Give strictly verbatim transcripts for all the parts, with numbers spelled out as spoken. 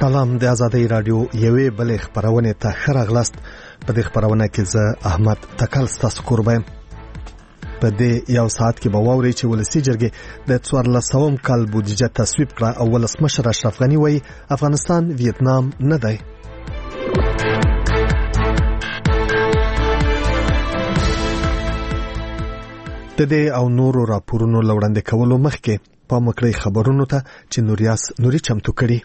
سلام د آزادۍ رادیو یوې بلې خبرونه ته ښه راغلاست. په دې خبرونه کې زه احمد تکل ستاسو قربان. په دې یو ساعت کې به واورئ چې ولسی جرګې د څوارلسم کال بودیجه تصویب کړه او ولسمشر اشرف غني وایي افغانستان ویتنام نه دی. د دې او نورو راپورونو لوړاندې کولو مخکې په مکړې خبرونو ته چې نوریاس نوري چمتو کړي.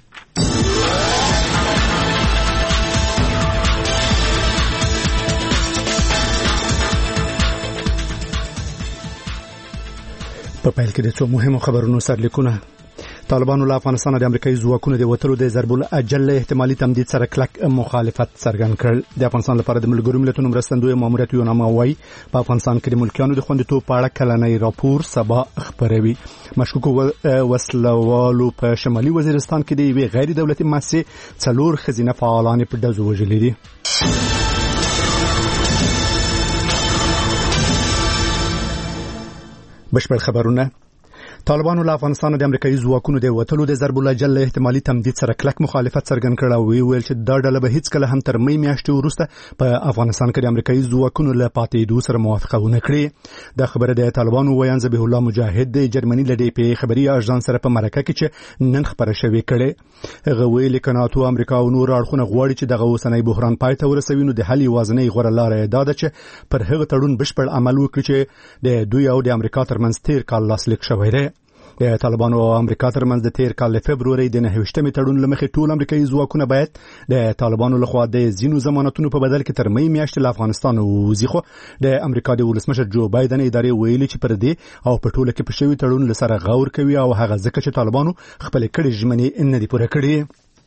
په پیل کې د څو مهمو خبرونو سرلیکونه. طالبانو له افغانستان د امریکایي ځواکونو د وټلو د ضرب الاجل احتمالي تمدید سره کلک مخالفت څرګند کړل. د افغانستان لپاره د ملګرو ملتونو مرستندوی ماموریت یوناما وايي په افغانستان کې د ملکیانو د خوندیتوب په اړه کلنی راپور سبا خبروي. مشکوک وسلوالو په شمالي وزیرستان کې د یوې غیر دولتي مؤسسې څلور ښځینه فعالان په ډزو وژلي دي. بشپړ خبرونه. طالبانو له افغانستان د امریکایي ځواکونو د وټلو د ضرب الاجل احتمالي تمدید سره کلک مخالفت څرګند کړ او ویل چې دا ډله به هیڅ کله هم تر مې میاشتې وروسته په افغانستان کې د امریکایي ځواکونو له پاتېدو سره موافقه ونه کړي. دا خبره د طالبانو ویان ذبیح الله مجاهد د جرمني له ډي پی خبري اژانس سره په مرکه کې چې نن خبره شوې کړي. هغه ویل چې ناتو امریکا او نور اړخونه غواړي چې دغه اوسنۍ بحران پای ته ورسوي، نو د حل یوازینۍ غوره لاره دا ده چې پر هغه تړون بشپړ عمل وکړي چې د دوی او د امریکا ترمنځ تیر کال لاسلیک شوی دی. د طالبانو او امریکا ترمنځ د تیر کال فبروري د نهویشتمې تړون لمخې ټول امریکایي ځواکونه باید د طالبانو لخوا د ځینو ضمانتونو په بدل کې تر مې میاشتې له افغانستان ووځي، خو د امریکا د ولسمشر جو بایدن ادارې ویلي چې پر دې او په ټوله کې په شوي تړون لسره غور کوي او هغه ځکه چې طالبانو خپل کړي ژمنې نه دي پوره کړي.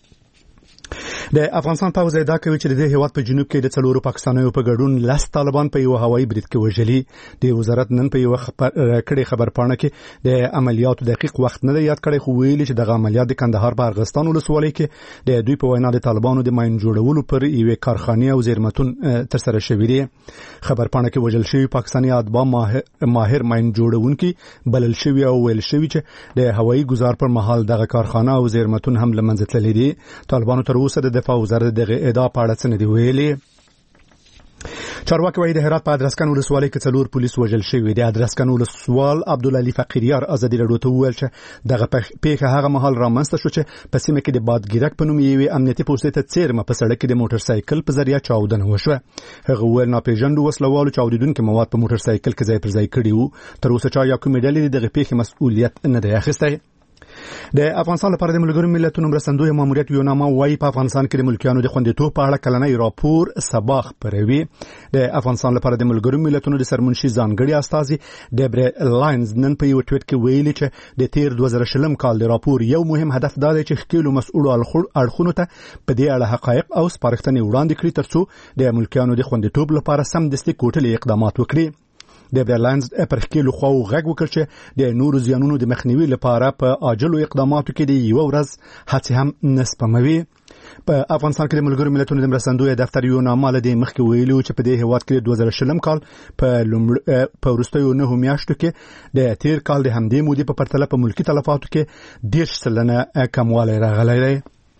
د افغانستان پوځ ادعا کوي چې د هیواد په جنوب کې د څلورو پاکستانیو په ګډون لس طالبان په یو هوایي برید کې وژلي. د وزارت نن په یو کړي خبرپاڼه کې د عملیاتو دقیق وخت نه یاد کړی، خو ویلي چې دغه عملیات د کندهار په ارغستان ولسوالۍ کې د دوی په وینا د طالبانو د ماین جوړولو پر یوې کارخانې او زیرمتون ترسره شوي دي. خبرپاڼه کې وژل شوي پاکستاني اتباع ماهر ماین جوړونکي بلل شوي او ویل شوي چې د هوایي ګزار پر مهال دغه کارخانه او زیرمتون هم له منځه تللي دي. طالبانو تر اوسه د دفاع وزارت دغه ادعا په اړه څه نه دی ویلي. چارواکي وايي د هرات په ادرسکن ولسوالۍ کې څلور پولیس وژل شوي دي. ادرسکن ولسوال عبدالعلي فقیریار ازادي راډیو ته وویل چې دغه پیښه هغه مهال رامنځته شو چې په سیمه کې د بادګیرک په نوم یوې امنیتي پوستې ته څیرمه په سړک کې د موټر سایکل په ذریعه چاودنه وشوه. هغه وویل ناپېژاندو وسلوالو چاودېدونکي مواد په موټر سایکل کې ځای پر ځای کړي وو. تر اوسه چا یا کومې ډلې دغه پیښې مسؤلیت نه دی اخیستی. د افغانستان لپاره د ملګرو ملتونو مرستندوی ماموریت یوناما وايي په افغانستان کې د ملکیانو د خوندیتوب په اړه کلنی راپور سبا خبروي. د افغانستان لپاره د ملګرو ملتونو د سرمنشي ځانګړي استازي ډیبره لاینز نن په یو ټویټ کې ویلي چې د تیر دوه زره شلم کال د راپور یو مهم هدف دا دی چې ښکېلو مسؤلو اړخونو ته په دې اړه حقایق او سپارښتنې وړاندې کړي ترڅو د ملکیانو د خوندیتوب لپاره سمدستي کوټلې اقدامات وکړي. د برلانز پر خپل خو غږ وکړ چې د نورو زیانونو د مخنیوي لپاره په عاجلو اقداماتو کې د یو ورځ هڅې هم نسپموي. په افغانستان کې د ملګرو ملتونو د مرستندوی دفتر یوناما له دې مخکې ویلو چې په دې هیواد کې دوه زره شلم کال په په وروستیو نهو میاشتو کې د تیر کال د همدې مودې په پرتله په ملکي تلفاتو کې دېرش سلنه کموالی راغلی دی.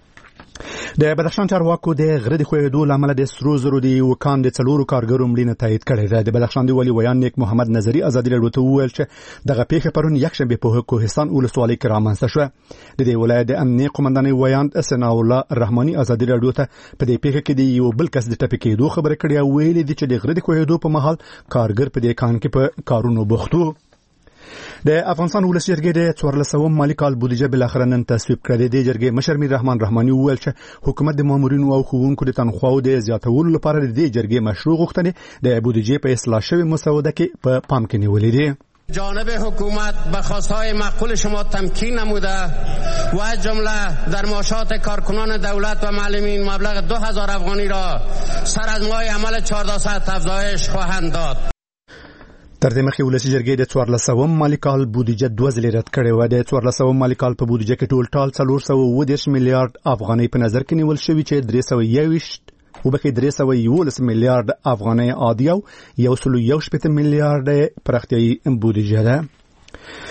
د بدخشان چارواکو د غره د خوېدو لامل د سرو زرو د وکان د څلورو کارګرو مړینه تایید کړې ده. د بدخشان دی ولی ویان نیک محمد نظری ازادي راډیو ته وویل چې دغه پیښه پرون یکشنبه په کوهستان ولسوالۍ کې رامنځته شوه. د دې ولایت د امنیه قومندانۍ ویان ثناء الله رحماني ازادي راډیو ته په دې پیښه کې د یو بل کس د ټپي کېدو خبره کړې او ویلي دي چې د غره د خوېدو په مهال کارګر په دې کان کې په کارونو بوخت و. د افغانستان ولس جرګې د څوارلسم مالي کال بودیجه بلاخره نن تصویب کړه. د جرګې مشر میر رحمان رحماني وویل چې حکومت د مامورینو او ښوونکو د تنخواو د زیاتولو لپاره د جرګې مشروع غوښتنې د بودیجه په اصلاح شوی مسوده کې په پام کې نیولې دي. جانب حکومت به خواستهای معقول شما تمکین نموده و از جمله در معاشات کارکنان دولت و معلمین مبلغ دو هزار افغانی را سر از ماه عمل چهارده ساعت افزایش خواهند داد. تر دې مخکې ولسي جرګې د څوارلسم مالي کال بودیجه دوه ځلې رد کړې وه. د څوارلسم مالي کال په بودیجه کې ټول ټال څلور سوه اووه دېرش میلیارډ افغانۍ په نظر کې نیول شوي چې درې سوه یوویشت وبکې درې سوه یولس میلیارډ افغانۍ عادي او یو سلو یو شپېته میلیارډ پراختیایي بودیجه ده.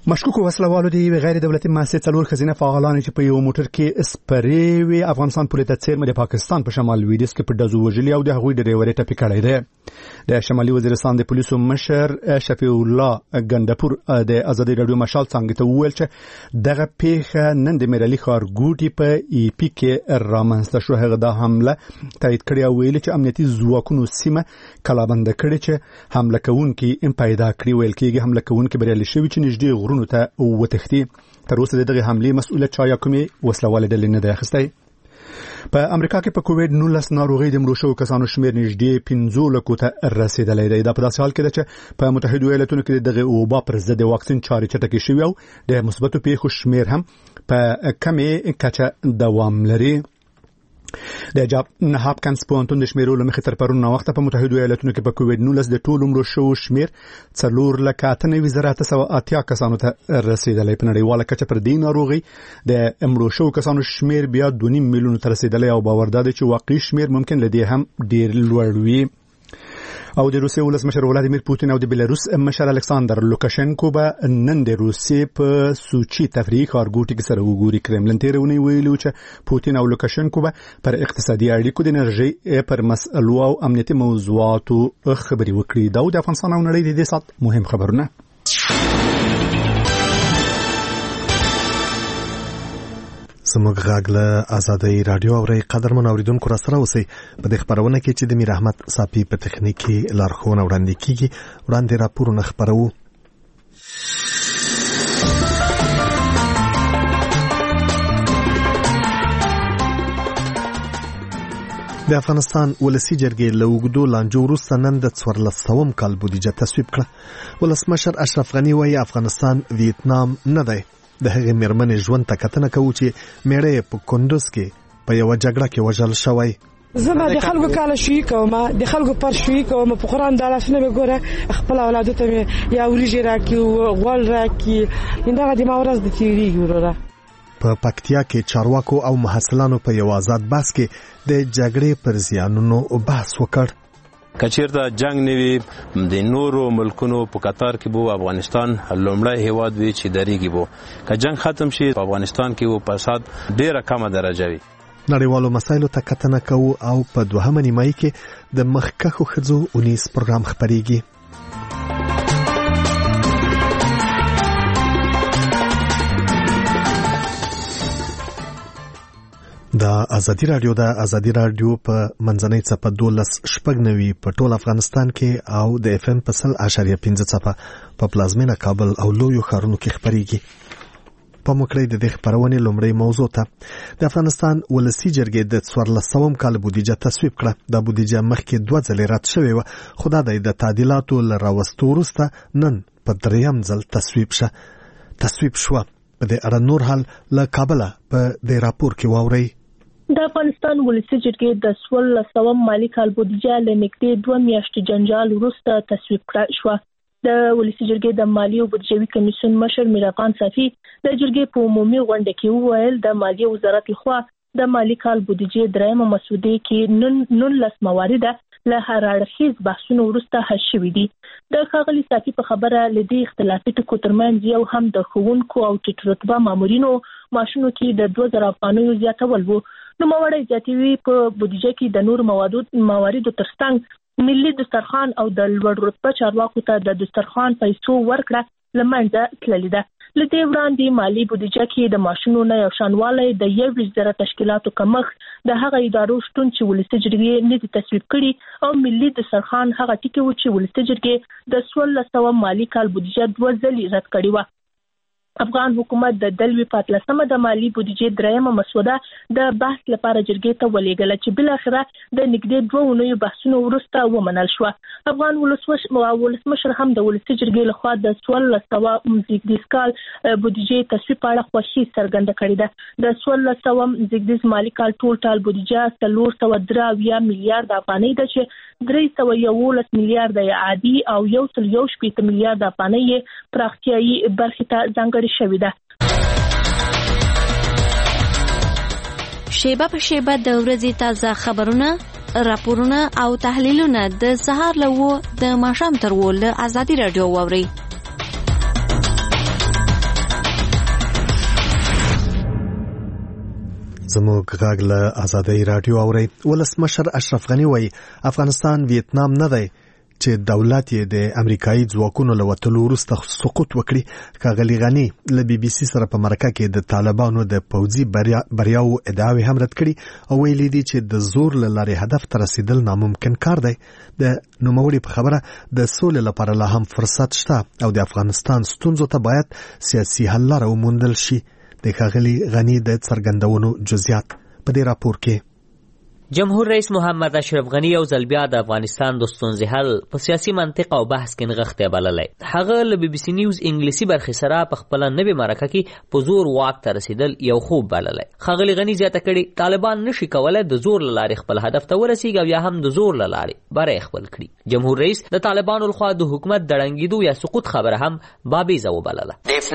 مشکوک وسلوالو دی غیر دولتي مؤسسې څلور خزینه فعالان چې په یو موټر کې سپری وی افغانستان پولیس ته څیر مده پاکستان په شمال لویدیځ کې په دزو وجلی او د هغوی ډریور ته پکړی دی د شمالي وزیرستان د پولیسو مشر شفیع الله ګندپور د ازادي رادیو مشال څنګه ته وویل چې دغه پیښه نن د میرالي ښار ګوټي په ای پی کې رامنځته شو. هغه د حمله تایید کړی او ویل چې امنیتي ځواکونو سیمه کلابند کړي چې حمله کوونکي ام پیدا کړی. ویل کېږي حمله کوونکي بریالي شوی چې نږدې غرونو ته وتښتي. تر اوسه دغه حمله مسؤلیت چا یا کومي وسلواله ډلې نه ده اخیستی. په امریکا کې په کووډ نولس ناروغي د مړو شوو کسانو شمیر نږدې پنځه لکو ته رسیدلی دی. دا په داسې حال کې ده چې په متحده ایالاتونو کې دغه وبا پر ضد د واکسین چارې چټکې شوې او د مثبتو پیښو شمیر هم په کمې کچه دوام لري. د جاب نه هاپکنز پوهنتون د شمیرولو مخې تر پرون وخت په متحده ایالاتونو کې په کووډ نولس د ټولو مړو شوو شمیر څلور لکه اته نوي زره اته سوه اتیا کسانو ته رسیدلی. په نړیواله کچه پر دې ناروغي د مړو شوو کسانو شمیر بیا دوه نیم میلیون ته رسیدلی او باور ده چې واقعي شمیر ممکن لدی هم ډیر لوړ وي. او د روسیې ولسمشر ولادیمیر پوتین او د بیلاروس مشر الکساندر لوکاشنکو به نن د روسیې په سوچي تفریحي ښارګوټي کې سره وګوري. کرملن تېره اونۍ ویلي و چې پوتین او لوکاشنکو به پر اقتصادي اړیکو د انرژۍ پر مسئلو او امنیتي موضوعاتو خبرې وکړي. دا د افغانستان او نړۍ د دې سات مهم خبرونه. زموږ غږ له آزادۍ رادیو اوري. قدرمن اوریدونکو را سره اوسئ په دې خبرونه کې چې د میر احمد صافي په تخنیکي لارښوونه وړاندې کیږي. وړاندې راپورونه خبرو. د افغانستان ولسی جرګې له اوږدو لانجو وروسته نن د څوارلسم کال بودیجه تصویب کړه. ولسمشر اشرف غني وایي افغانستان ویتنام نه دی. د هغې مېرمنې ژوند ته کتنه کوو چې میړه یې په کندوز کې په یوه جګړه کې وژل شوی. زه به د خلکو کاله شوي کوم، د خلکو پر شوي کوم. په قرآن د لاسونه مې ګوره خپل اولادو ته مې یا وریجې راکړي غوړ راکړي. همدغه د ما ورځ د تېرېږي وروره. په پکتیا کې چارواکو او محصلانو په یو آزاد بحث کې د جګړې پر زیانونو بحث وکړ. کچیرته جنگ نوي د نورو ملکونو په قطار کې بو افغانستان لومړی هیواد وی چې دریږي بو. که جنگ ختم شي په افغانستان کې و فساد ډیره کمه درجه وي. نړیوالو مسایلو ته کتنه کوو او په دوهمه نیمایي کې د مخکښو ښځو اونیز پروګرام خپریږي. د ازادي رادیو د ازادي رادیو په منځنۍ څپه دولس شپږ نوي په ټول افغانستان کې او د اف ام په سل اشاریه پنځه څپه په پلازمینه کابل او لویو ښارونو کې خپریږي. په مکړې د دې خبرونې لومړی موضوع ته د افغانستان ولسی جرګې د څوارلسم کال بودیجه تصویب کړه. د بودیجه مخکې دوه ځلې رد شوې وه خو دا د تعدیلاتو له راوستو وروسته نن په دریم ځل تصویب شه تصویب شوه. په دې اړه نور حال له کابله په دې راپور کې واورئ. د افغانستان ولسی جرګې د څوارلسم مالي کال بودیجه له نږدې دوه میاشتې جنجال وروسته تصویب کړه شوه. د ولسی جرګې د مالیې او بودیجوي کمیسیون مشر میر افغان صافي د جرګې په عمومي غونډه کې وویل د مالیې وزارت لخوا د مالي کال بودیجې درېیمه مسودې کې نولس موارد له هر اړخیز بحثونو وروسته حل شوي دي. د ښاغلي صافي په خبره له دې اختلافي ټکو ترمنځ یو هم د ښوونکو او ټیټ رتبه مامورینو معاشونو کې د دوه زره افغانیو زیاتول و. نوموړی زیاتوي په بودیجه کې د نور مواردو ترڅنګ ملي دسترخوان او د لوړ رتبه چارواکو ته د دسترخوان پیسو ورکړه له منځه تللې ده. له دې وړاندې مالي بودیجه کې د معاشونو نه یو شانوالی د یوویشت زره تشکیلاتو کمښت د هغه ادارو شتون چې ولسي جرګې نه دي تصویب کړي او ملي دسترخوان هغه ټکي و چې ولسي جرګې د څوارلسم مالي کال بودیجه دوه ځلې رد کړې وه. افغان حکومت د دلوي پاتلسمه د مالی بودیجې درېیمه مسوده د بحث لپاره جرګې ته ولېږله چې بل اخره د نږدې دوه اونیو بحثونو وروسته ومنل شوه. افغان ولسمشر هم د ولسي جرګې لخوا د څوارلسم زیږدیز کال بودیجې تصویب په اړه خوښي څرګنده کړې ده. د څوارلسم زیږدیز مالي کال ټول ټال بودیجه څلور سوه درې اویا میلیارډ افغانۍ ده چې درې سوه یولس میلیارډه عادي او یو سل یو شپېته میلیارډ افغانۍ پراختیایي برخې ته ځانګړې شوې ده. شیبه په شیبه د ورځې تازه خبرونه، راپورونه او تحلیلونه د سهار له وو د ماښام تر وو له ازادي رادیو واوري. زموږ غږ له آزادۍ رادیو اوري. ولسمشر اشرف غنی وایي افغانستان ویتنام نه دی چې دولت یې د امریکایي ځواکونو له وتلو وروسته سقوط وکړي. ښاغلي غني له بي بي سي سره په مرکه کې د طالبانو د پوځي بریاو ادعاوې هم رد کړي او ویلي دي چې د زور له لارې هدف ته رسیدل ناممکن کار دی. د نوموړي په خبره د سولې لپاره لا هم فرصت شته او د افغانستان ستونزو ته باید سیاسي حل لاره وموندل شي. د ښاغلي غني د څرګندونو جزئیات په دې راپور کې. جمهور رئیس محمد اشرف غنی یو ځل بیا د افغانستان د ستونزې حل په سیاسي منطق او بحث کې نغښتی بللی. هغه له بي بي سي نیوز انګلیسي برخې سره په خپله نوې مرکه کې په زور واک ته رسیدل یو خوب بللی. ښاغلي غني زیاته کړې طالبان نشي کولی د زور له لارې خپل هدف ته ورسیږي او یا هم د زور له لارې بری خپل کړي. جمهور رئیس د طالبانو لخوا د حکومت د ړنګېدو یا سقوط خبره هم بابیزه وبلله.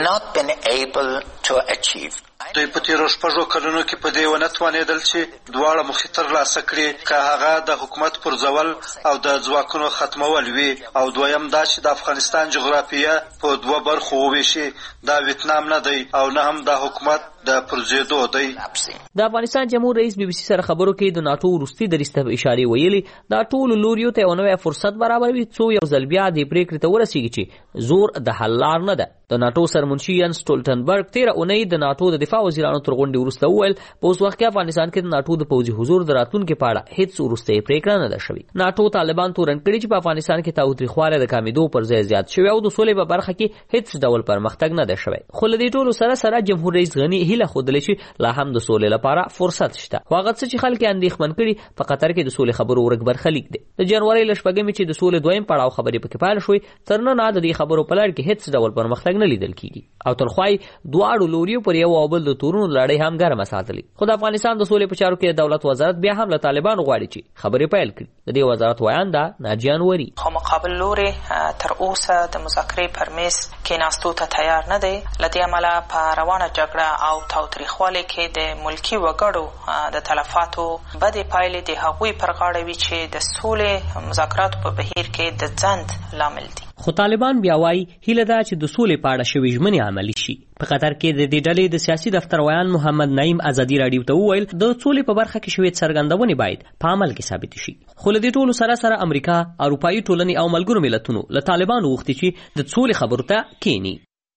دوی په تیرو شپږو کلونو کې په دې ونه توانېدل چې دواړه موخې ترلاسه کړي، که هغه د حکومت پرځول او د ځواکونو ختمول وي، او دویم دا چې د افغانستان جغرافیه په دوه برخو وویشي. دا ویتنام نه دی او نه هم د حکومت د پرځېدو دی. د افغانستان جمهور رئیس بي بي سي سره خبرو کې د ناټو وروستي دریځ ته اشارې ویلي دا ټولو لوریو ته یو نوی فرصت برابروي څو یو ځل بیا دې پرېکړې ته ورسیږي چې زور د حل لار نه ده. د ناټو سرمنشي ین سټولټنبرګ تیره اونۍ د ناټو د دفاع وزیرانو تر غونډې وروسته وویل په اوس وخت کې افغانستان کې د ناټو د پوځي حضور د راتلونکي په اړه هیڅ وروستۍ پرېکړه نه ده شوې. ناټو طالبان تورن کړي چې په افغانستان کې تاوتریخوالی د کمېدو پر ځای زیات شوی او د سولې په برخه کې هیڅ ډول پرمختګ نه ده شوی. خو له دې ټولو سره سره جمهور رئیس غني هیله ښودلې چې لا هم د سولې لپاره فرصت شته. خو هغه څه چې خلک یې اندېښمن کړي په قطر کې د سولې خبرو ورک برخلیک دی. د جنورۍ له شپږمې چې د سولې دویم پړاو خبرې پکې پیل شوې تر ننه د دې خبرو په لړ کې هیڅ ډول پرمختګ نه لیدل کیږي او تلخوای دواړو لوریو پر یو او بل د تورونو لړۍ هم ګرمه ساتلې. خو د افغانستان د سولې په چارو کې د دولت وزارت بیا هم له طالبانو غواړي چې خبرې پیل کړي. د دې وزارت وایانده ناجیه انوري خو مقابل لوري تر اوسه د مذاکرې پر میز کېناستو ته تیار نه دی. له دې امله په روانه جګړه او تاوتریخوالي کې د ملکي وګړو د تلفاتو بدې پایلې د هغوی پر غاړه وي چې د سولې مذاکراتو په بهیر کې د ځنډ لامل دي. خو طالبان بیا وایي هیله ده چې د سولې په اړه شوې ژمنې عملي شي. په قطر کې د دې ډلې د سیاسي دفتر ویان محمد نعیم آزادي راډیو ته وویل د سولې په برخه کې شوې څرګندونې باید په عمل کې ثابت شي. خو له دې ټولو سره سره امریکا، اروپایي ټولنې او ملګرو ملتونو له طالبانو غوښتي چې د سولې خبرو ته کینی.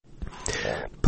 په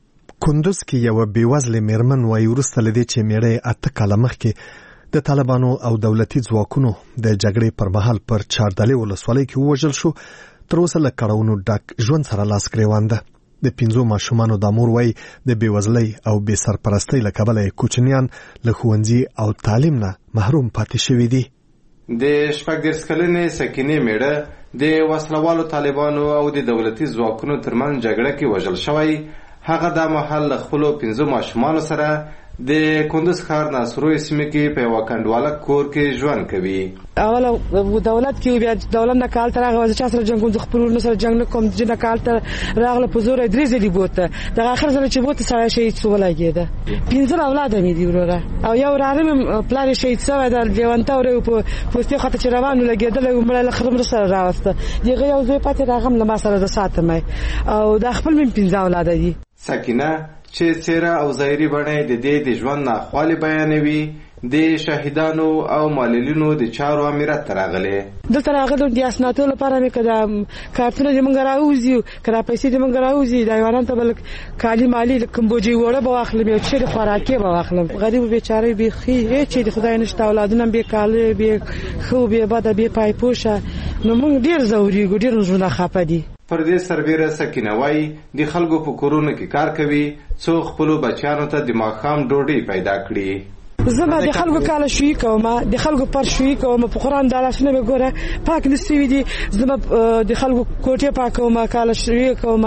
کندوز کې یو بېوزله میرمن وایي وروسته له دې چې میړه اته کاله مخکې د طالبانو او دولتي ځواکونو د جګړې پر مهال پر چاردلې ولسوالۍ کې ووژل شو، تر اوسه له کړاوونو ډک ژوند سره لاس ګرېوان ده. د پنځو ماشومانو د مور وایي د بېوزلۍ او بې سرپرستۍ له کبله کوچنیان له ښوونځي او تعلیم نه محروم پاتې شوي دي. د شپږ دېرش کلنې سکینې میړه د وسلوالو طالبانو او د دولتي ځواکونو ترمنځ جګړه کې وژل شوی. هغه دا مهال له خپلو پنځو ماشومانو سره د کندوز ښار ناصرو سیمه کې په یوه کنډواله کور کې ژوند کوي. اوله دولت کې بیا دولت نه کال تر هغه چا سره جنګ کوم خپل ورونو سره جنګ نه کوم چې نه کال تر راغله په زور درې ځلې بوته د اخر ځل چې بوته سره شهید شو ولګیده. پنځه اولاد مې دی وروره او یو رارم پلان شهید شوی د دیوانته ورو په پوسټي خاطر چې روانو لګیدل عمر له خرم سره راوسته. دغه یو ځای پاتې راغم له ما سره د ساتمه او د خپل من پنځه اولاد دي. سکینه چې څیره او ظاهري بڼه د دې د ژوند ناخوالې بیانوي د شهیدانو او معلولینو د چارو امارت ته راغلې. دلته راغلو د اسنادو لپاره مې کړه کارتونه د منګ راوځي کړه پیسې د منګ راوځي دا یوانان ته بل کالی مالی کمبوجي وړه به واخلم یو چې خوراکي به واخلم. غریب بیچاره به خي چې د خدای نشته اولادونه به کاله به خو به بد به پای پوشه نو موږ ډیر زوري ګډیر ژوند خپه دي. پر دې سربېره سکینه وایي د خلکو په کورونو کې کار کوي څو خپلو بچیانو ته د ماښام ډوډۍ پیدا کړي. زما د خلکو کاله شوي کوم د خلکو پر شوي کوم په قرآن د لاسونه به ګوره پاک نسوي دي. زما د خلکو کوټې پاکوم کاله شوي کوم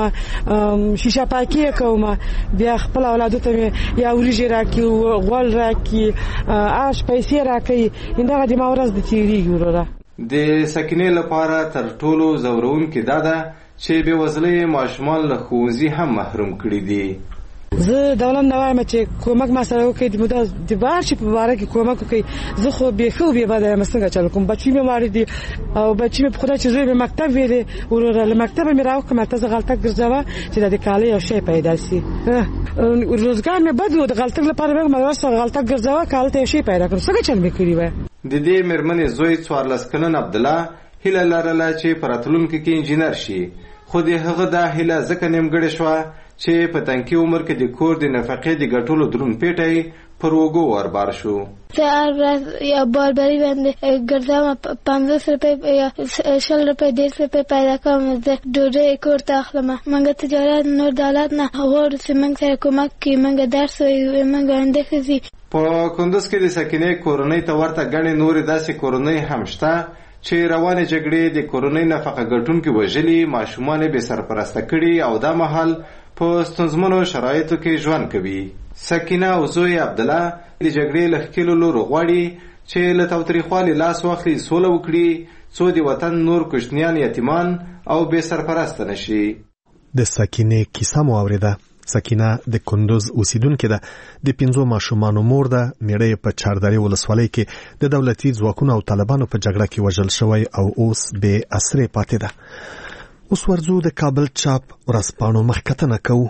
شیشه پاکي کوم بیا خپل اولادو ته یا وريجې راکي غول راکي آش پیسې راکي انده د ما ورځ د تیریږي وروره. د سکینې لپاره تر ټولو ځورونکې دا ده چې بېوزلۍ ماشومان له ښوونځي هم محروم کړي دي. زه دولت نه وایم چې کومک ما سره وکړي د مدار د بار چې په باره کې کومک وکړي زه خو به خو به بعد مسنګ چل کوم بچی مې ماری دي او بچی مې په خدای چې زوی به مکتب ویلې ورور له مکتب مې راو کوم ته غلطه ګرځوا چې د کالي او شی پیدا شي روزګار مې بدلو د غلطه لپاره به مدرسه غلطه ګرځوا کال ته شی پیدا کړم څنګه چل مې کړی و د دې مرمنې زوی څوارلس کلن عبد الله هله لرله چې پراتلونکو کې انجینر شي خو د هغه د هله ځکه نیمګړې شو چې په تنکي عمر کې د کور د نفقې د ګټلو درون پیټي پر وګو وربار شو. زه یا باربري باندې ګرځم پنځوس روپۍ یا شل روپۍ دېرش روپۍ پیدا کوم زه ډوډۍ کور ته اخلم موږ تجارت نور دولت نه غواړو چې موږ سره کومک کړي موږ درس وایو موږ اندېښځي. په کندوز کې د سکینې کورنۍ ته ورته ګڼې نورې داسې کورنۍ هم شته چې روانې جګړې د کورنۍ نفقه ګټونکي وژلي ماشومان یې بې سرپرسته کړي او دا مهال په ستونزمنو شرایطو کې ژوند کوي. سکینه او زوی عبدالله د جګړې له ښکېلو لورو غواړي چې له تاوتریخوالي لاس واخلي سوله وکړي څو د وطن نور کوچنیان یتیمان او بې سرپرسته نشي. د سکینې کیسه مو اورېده. سکینه د کندوز اوسیدونکې ده. د پنځو ماشومانو مور ده. میړه په چاردرې ولسوالۍ کې د دولتي ځواکونو او طالبانو په جګړه کې وژل شوی او اوس بې اسرې پاتې ده. اوس ورځو د کابل چاپ ورځپاڼو مخکتنه کوو.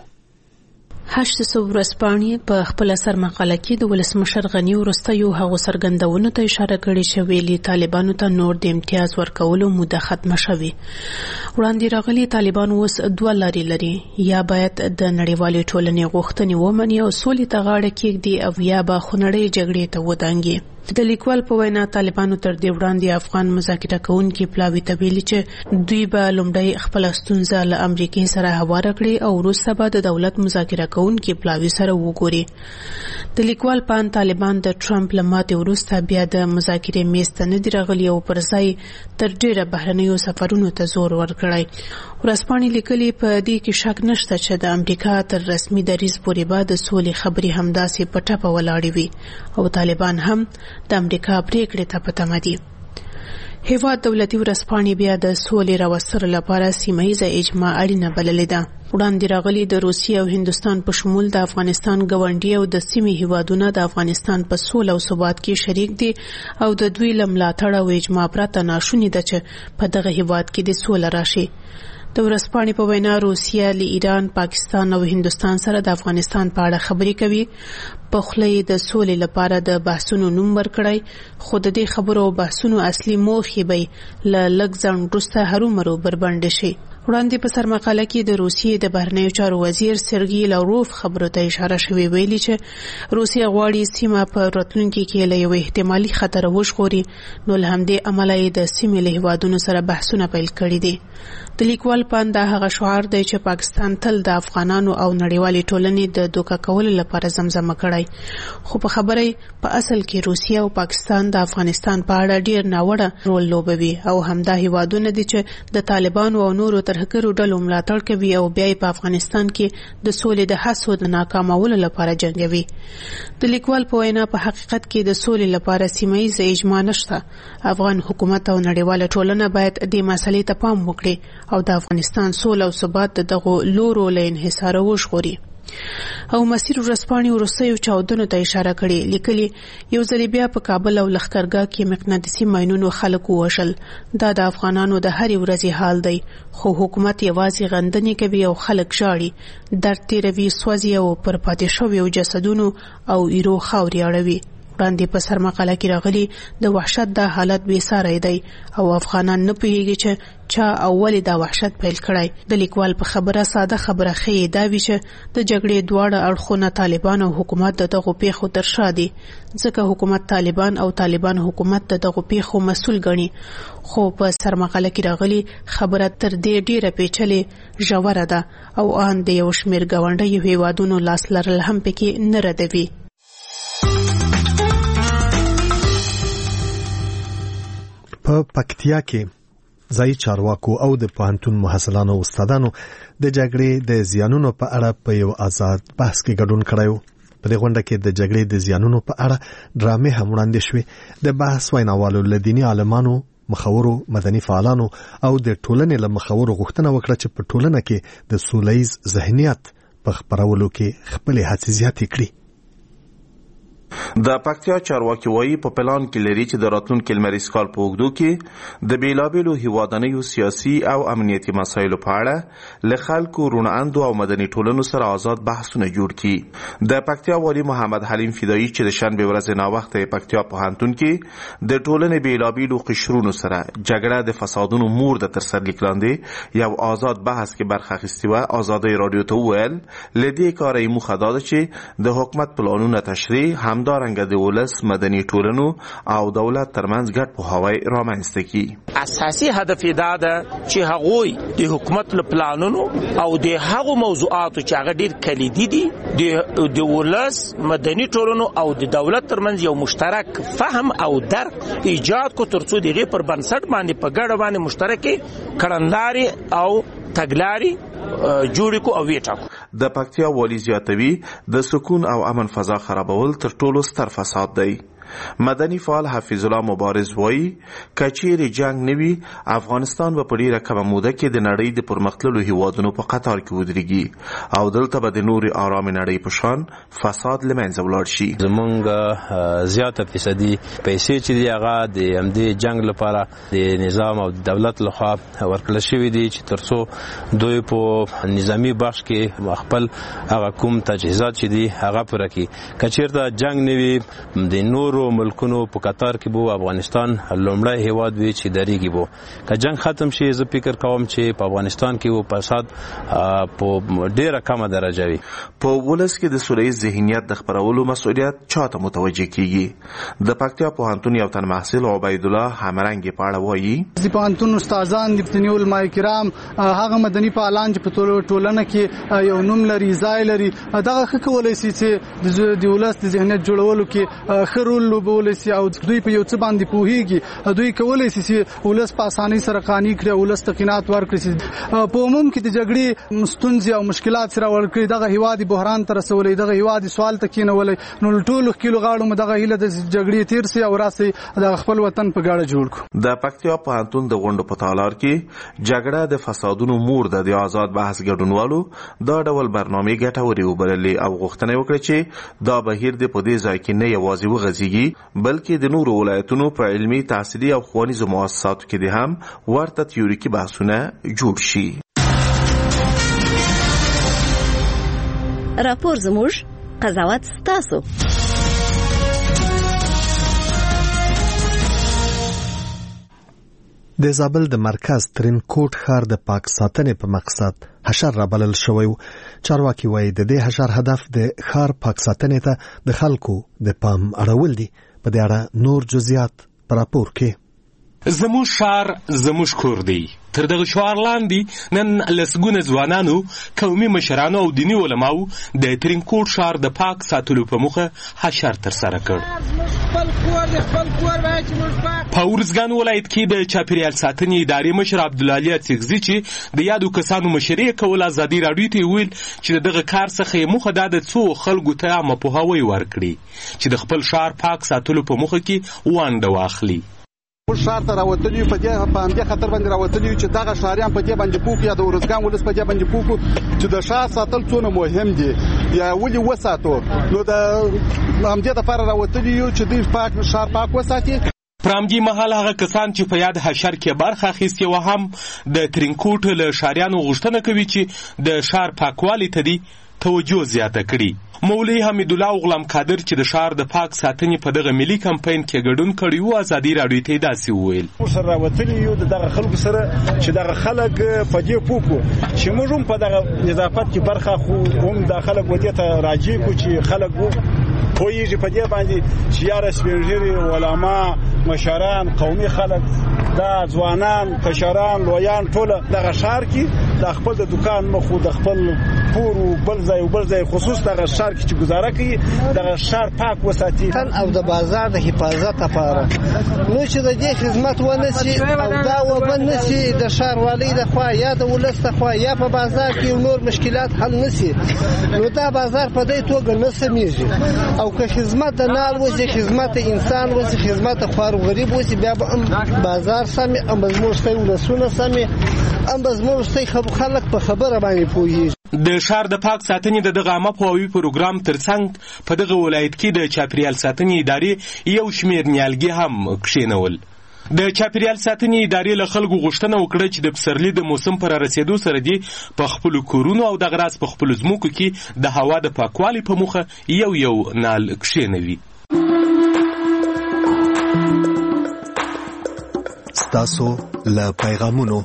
هشت سو ورځپاڼې په خپل سر مقاله کې د ولسمشر غنی وروستیو هغو څرګندونو ته اشاره کړې چې ویلي طالبانو ته نور د امتیاز ورکولو موده ختمه شوې. وړاندې راغلي طالبان اوس دوه لارې لري، یا باید د نړیوالې ټولنې غوښتنې ومني او سولې ته غاړه کېږدي او یا به خونړۍ جګړې ته ودانګي. د لیکوال په وینا طالبانو تر دې وړاندې افغان مذاکره کوونکي پلاوي ته ویلي چې دوی به لومړی خپل ستونزه له امریکای سره هواره کړي او وروسته به د دولت مذاکره کوونکي پلاوي سره وګوري. د لیکوال په طالبان د ټرمپ له ماتې وروسته بیا د مذاکرې میز ته نه دي راغلي او پر ځای تر ډیره بهرنیو سفرونو ته زور ورکړی. ورځپاڼې لیکلي په دې کې شک نشته چې د امریکا تر رسمي دریځ پورې به د سولې خبرې همداسې په ټپه ولاړې وي او طالبان هم د امریکا پریکړې ته په تمه دي. هیواد دولتي ورځپاڼې بیا د سولې راوستلو لپاره سیمه ییزه اجماع اړینه بللې ده. وړاندې راغلي د روسیې او هندوستان په شمول د افغانستان ګاونډي او د سیمې هیوادونه د افغانستان په سوله او ثبات کې شریک دي او د دوی له ملاتړ او اجماع پرته ناشونې ده چې په دغه هیواد کې د سوله راشي. د ورځپاڼې په وینا روسیه له ایران، پاکستان او هندوستان سره د افغانستان په اړه خبرې کوي. په خوله یې د سولې لپاره د بحثونو نوم ورکړی، خو د دې خبرو او بحثونو اصلي موخې به له لږ ځنډ وروسته هرومرو بربنډې شي. وړاندې په سرمقاله کې د روسیې د بهرنیو چارو وزیر سرګي لاوروف خبرو ته اشاره شوې، ویلي چې روسیه غواړي سیمه په راتلونکي کې له یو احتمالي خطر وژغوري، نو له همدې امله یې د سیمې له هیوادونو سره بحثونه پیل کړي دي. د لیکوال پاند دا هغه شعار دی چې پاکستان تل د افغانانو او نړیوالې ټولنې د دوکه کولو لپاره زمزمه کړی، خو په خبره په اصل کې روسیه او پاکستان د افغانستان په اړه ډیر ناوړه رول لوبوي او همدا هیوادونه دي چې د طالبانو او نورو ترهګرو ډلو ملاتړ کوي او بیا په افغانستان کې د سولې د هڅو د ناکامولو لپاره جنګوي. د لیکوال په وینا په حقیقت کې د سولې لپاره سیمه ییزه اجماع نشته. افغان حکومت او نړیواله ټولنه باید دې مسلې ته پام وکړي او د افغانستان سوله او ثبات د دغو لورو له انحصار وژغوري. او مسیر ورځپاڼې وروستیو چاودنو ته اشاره کړې، لیکلي یو ځل بیا په کابل او لښکرګاه کې مقناطیسي ماینونو خلک ووژل. دا د افغانانو د هرې ورځې حال دی، خو حکومت یوازې غندنې کوي او خلک ژاړي، درد تیروي، سوځي او پر پاتې شویو جسدونو او ایرو خاورې اړوي. وړاندې په سرمقاله کې راغلي د وحشت دا حالت بې ساری دی او افغانان نه پوهیږي چې چا او ولې دا وحشت پیل کړی. د لیکوال په خبره ساده خبره ښیي دا وي چې د جګړې دواړه اړخونه طالبان او حکومت د دغو پیښو تر شا دي، ځکه حکومت طالبان او طالبان حکومت د دغو پیښو مسؤل ګڼي. خو په سرمقاله کې راغلي خبره تر دې ډیره پیچلې ژوره ده او ان د یو شمېر ګاونډیو هیوادونو لاس لرل هم پکې نه ردوي. په پکتیا کې ځای چارواکو او د پوهنتون محصلانو او استادانو د جګړې د زیانونو په اړه په یو آزاد بحث کې ګډون کړی. په دې غونډه کې د جګړې د زیانونو په اړه ډرامې هم وړاندې شوې. د بحث ویناوالو له دیني عالمانو، مخورو، مدني فعالانو او د ټولنې له مخورو غوښتنه وکړه چې په ټولنه کې د سولهییز ذهنیت په خبرولو کې خپل هڅې زیاتې کړې. د پکتیا چارواکي وایي په پلان کې لري چې د راتلونکي لمریز کال په اوږدو کې د بیلابیلو هیوادنیو سیاسي او امنیتي مسایلو په اړه له خلکو روڼاندو او مدني ټولنو سره آزاد بحثونه جوړ کړي. د پکتیا والي محمد حلیم فدایي چې د شنبې ورځې ناوخته پکتیا پوهنتون کې د ټولنې بیلابیلو قشرونو سره جګړه د فسادونو مور د ترسرلیک لاندې یو آزاد بحث کې برخه اخیستې وه. ازادۍ راډیو ته وویل له دې کاره یې موخه دا ده چې د حکومت پلانونه تشریح همدارنګه د ولس مدني ټولنو او دولت ترمنځ ګډ پوهاوی رامنځته کړي. اساسي هدف یې دا ده چې هغوی د حکومت له پلانونو او د هغو موضوعاتو چې هغه ډېر کلیدي دي د ولس مدني ټولنو او د دولت ترمنځ یو مشترک فهم او درک ایجاد کو ترڅو د هغې پر بنسټ باندې په ګډه باندې مشترکې کړنلارې او تګلارې جوړ کو او ویټاکو. د پکتیا والی زیاتوي د سکون او امن فضا خرابول تر ټولو ستر فساد دی. مدني فعال حفیظ الله مبارز وایي کچېرې جنگ نوي افغانستان به په ډیره کمه موده کې د نړۍ د پرمختللو هیوادونو په قطار کې ودرېږي او دلته به د نورې آرامې نړۍ په شان فساد له منځه ولاړ شي. زمونږ زیاته فیصدي پیسې چې دي هغه د همدې جنگ لپاره د نظام او دولت لخوا ورکړل شوي دي چې تر څو دوی په نظامي بخش کې خپل هغه کوم تجهیزات چې دي هغه پوره کړي. که چېرته جنگ نوي د نور ملکونو په قطار کې بو افغانستان لومړی هیواد وی چې دریږي بو. که جنگ ختم شي زه فکر کوم چې په افغانستان کې و فساد په ډیره کمه درجه وي. په ولس کې د سولې ذهنیت د خبرولو مسؤلیت چاته متوجه کیږي؟ د پکتیا پوهنتون یو تن محصل عبید الله همرنګ په اړه وایي د پوهنتون استادان د پتنیو علماء کرام هغه مدني فعالان چې په ټولنه کې یو نوم لري ځای لري دغه ښه کولای شي چې د ولس د ذهنیت جوړولو کې خرول لوبول شي او دوی په یو څه باندې پوهیږي دوی کولای شي چې ولس په اسانۍ سره قانوني کړي ولس تقینات ورکړي. په عموم کې د جګړې مستونزې او مشکلات سره ورکړي دغه هیواد بحران ته رسولې دغه هیواد سوال ته کېنولې نو ټولو کیلو غاړو مدغه هیله د جګړې تیر سي او راسي د خپل وطن په ګاړه جوړ کو. د پکتیا پوهنتون د غونډو په تالار کې جګړه د فسادونو مور د آزاد بحث ګډونوالو دا ډول برنامه ګټوري وبللې او غوښتنه وکړه چې دا بهیر د په دې ځای کې نه یوازې وغځي بلکې د نورو ولایتونو په علمي تحصیلي او ښوونیزو مؤسساتو کې د هم ورته تیوریکي بحثونه جوړ شي. راپور زموږ قضاوت ستاسو. د زابل د مرکز ترینکوټ ښار د پاک ساتنې په مقصد حشر را بلل شوی. چارواکي وایي د دې حشر هدف د ښار پاک ساتنې ته د خلکو د پام اړول دي. په دې اړه نور جزئیات په راپور کې. زموږ ښار زموږ کور دی. تر دغه شعار لاندې نن لسګونه ځوانانو قومي مشرانو او دیني علماو د ترینکوټ ښار د پاک ساتلو په موخه حشر ترسره کړ. په ارزګان ولایت کې د چاپیریال ساتنې ادارې مشر عبدالعلي اڅکزي چې د یادو کسانو مشري کول ازادي راډیو ته ویل چې دغه کار څخه موخه دا د څو خلکو ته عامه پوهاوی ورکړي چې د خپل ښار پاک ساتلو په موخه کې ونډه واخلي. موږ ښار ته راوتلي یو په دې په همدې خطر باندې راوتلي یو چې دغه ښاریان په دې باندې پوه یا د ورزګان ولس په دې باندې پوه چې د ښار ساتل څونه مهم دي یا ولې وساتو نو د همدې لپاره راوتلي یو چې دوی پاک ښار پاک وساتي. پرامدي مهال هغه کسان چې په یاد حشر کې برخه اخیستې وه هم د ترینکوټ له ښاریانو غوښتنه کوي چې د ښار پاکوالي ته دي توجه زیاته کړي. مولوي حمیدالله او غلام قادر چې د ښار د پاک ساتنې په دغه ملي کمپاین کې ګډون کړی و ازادي راډیو ته داسې وویل موږ سره راوتلي یو د دغه خلکو سره چې دغه خلک په دې پوه کړو چې موږ هم په دغه نظافت کې برخه خو هم د خلک ودې ته راجع کړو چې خلک پوهېږي په دې باندې چې یاره سپین ږیري علما مشران قومي خلک دا ځوانان کشران لویان ټوله دغه ښار کې د خپل د دکان مخ د خپل پور او بل ځای او بل ځای خصوص دغه ښار کې چې گزاره کوي دغه ښار پاک وساتي او د بازار د حفاظت لپاره نو چې د دې خدمت ونشي او دا وبنشي د ښاروالۍ د خوا یا د ولس د خوا یا په بازار کې نور مشکلات حل نشي نو دا بازار په دې توګه نه سمېږي او که خدمت د نال وشي خدمت انسان وشي خدمت خوار غریب وشي بیا به بازار سمې او زموږ ته ولسونه سمې ام به زموږ ستاسو خلک په خبره باندې پوهیږي. د شهر د پاک ساتنې د دغه عامه پوهاوي پروګرام ترڅنګ په دغه ولایت کې د چاپیریال ساتنې ادارې یو شمېر نیالګي هم کښېنول. د چاپیریال ساتنې ادارې له خلکو غوښتنه وکړه چې د پسرلي د موسم پر رسیدو سره دې په خپلو کورونو او دغه راز په خپلو ځمکو کې د هوا د پاکوالي په موخه یو یو نال کښېنوي. ستاسو له پیغامونو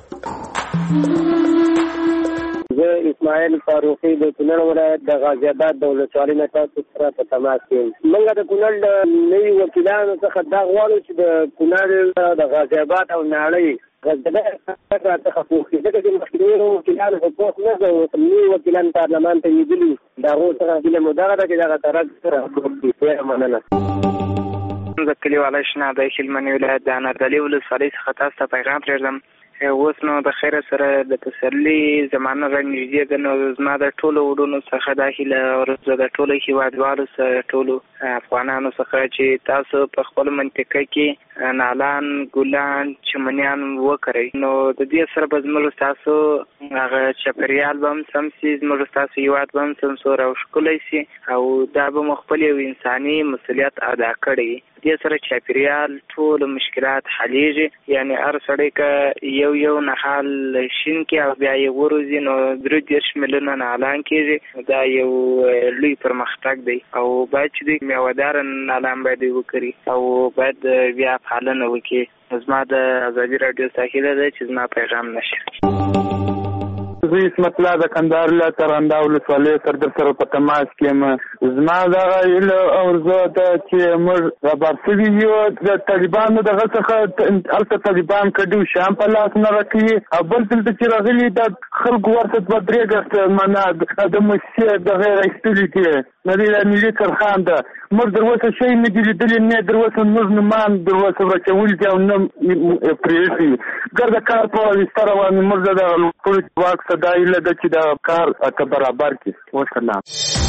زه اسماعیل فاروقي د کونړ ولایت د غازي آباد د ولسوالۍ نه تاسو سره په تماس یم. موږ د کونړ د نوي وکیلانو څخه دا غواړو چې د کونړ د غازي آباد او ناړۍ غزدګر څخه پوښتنه ځکه چې مخکې وکیلانو په پوښت نه کوي نوي وکیلان پارلمان ته ویلي دا غو څنګه د مدغه د دغه طرف سره پوښتنه مننه. د کلیوالي شنه د هلمند ولایت د انارګلي ولسوالۍ څخه تاسو ته پیغام پرېږدم. اوس نو د خیره سره د تسلي زمانه را نږدې ده، نو زما د ټولو وروڼو څخه دا هیله ورځه د ټولو هیوادوالو سره ټولو افغانانو څخه چې تاسو په خپل منطقه کې نالان ګلان چمنیان وکړئ، نو د دې سره به زموږ تاسو هغه چاپیریال به هم سم سي، زموږ تاسو هیواد به هم سمسور او ښکلی سي او دا به مو خپل یو انساني مسؤلیت ادا کړی. دې سره چاپیریال ټول مشکلات حلیږي، یعنی هر سړی که یو یو نهال شین کې او بیا یې وروځي نو درې دېرش میلیونه نالان کېږي. دا یو لوی پرمختګ دی او باید چې دوی میوهداره نالان باید وکړي او باید بیا پالنه وکړي. زما د ازادي راډیو څخه هیله ده چې زما پیغام نشي. زه اسمت الله د کندهار له تراندا ولسوالۍ سره در سره په تماس کې یم. زما دغه هیله او ارزو ده چې موږ رابر شوي یو د طالبانو دغه څخه هلته طالبان کډي شام په لاس نه راکوي او بل دلته چې راغلي د خلکو ورته دوه درې ګټه معنا د موسسې دغه راایستلي دي نه دی ملي ترخان ده. موږ در اوسه شی نه دي لیدلي، نه در اوسه موږ نومان در اوسه ورچولي دي او نه پرېږدي ګرده کار په ویسته روان. موږ د ټول واک څخه دا هیله ده چې دا کار که برابر کړي. وسلام.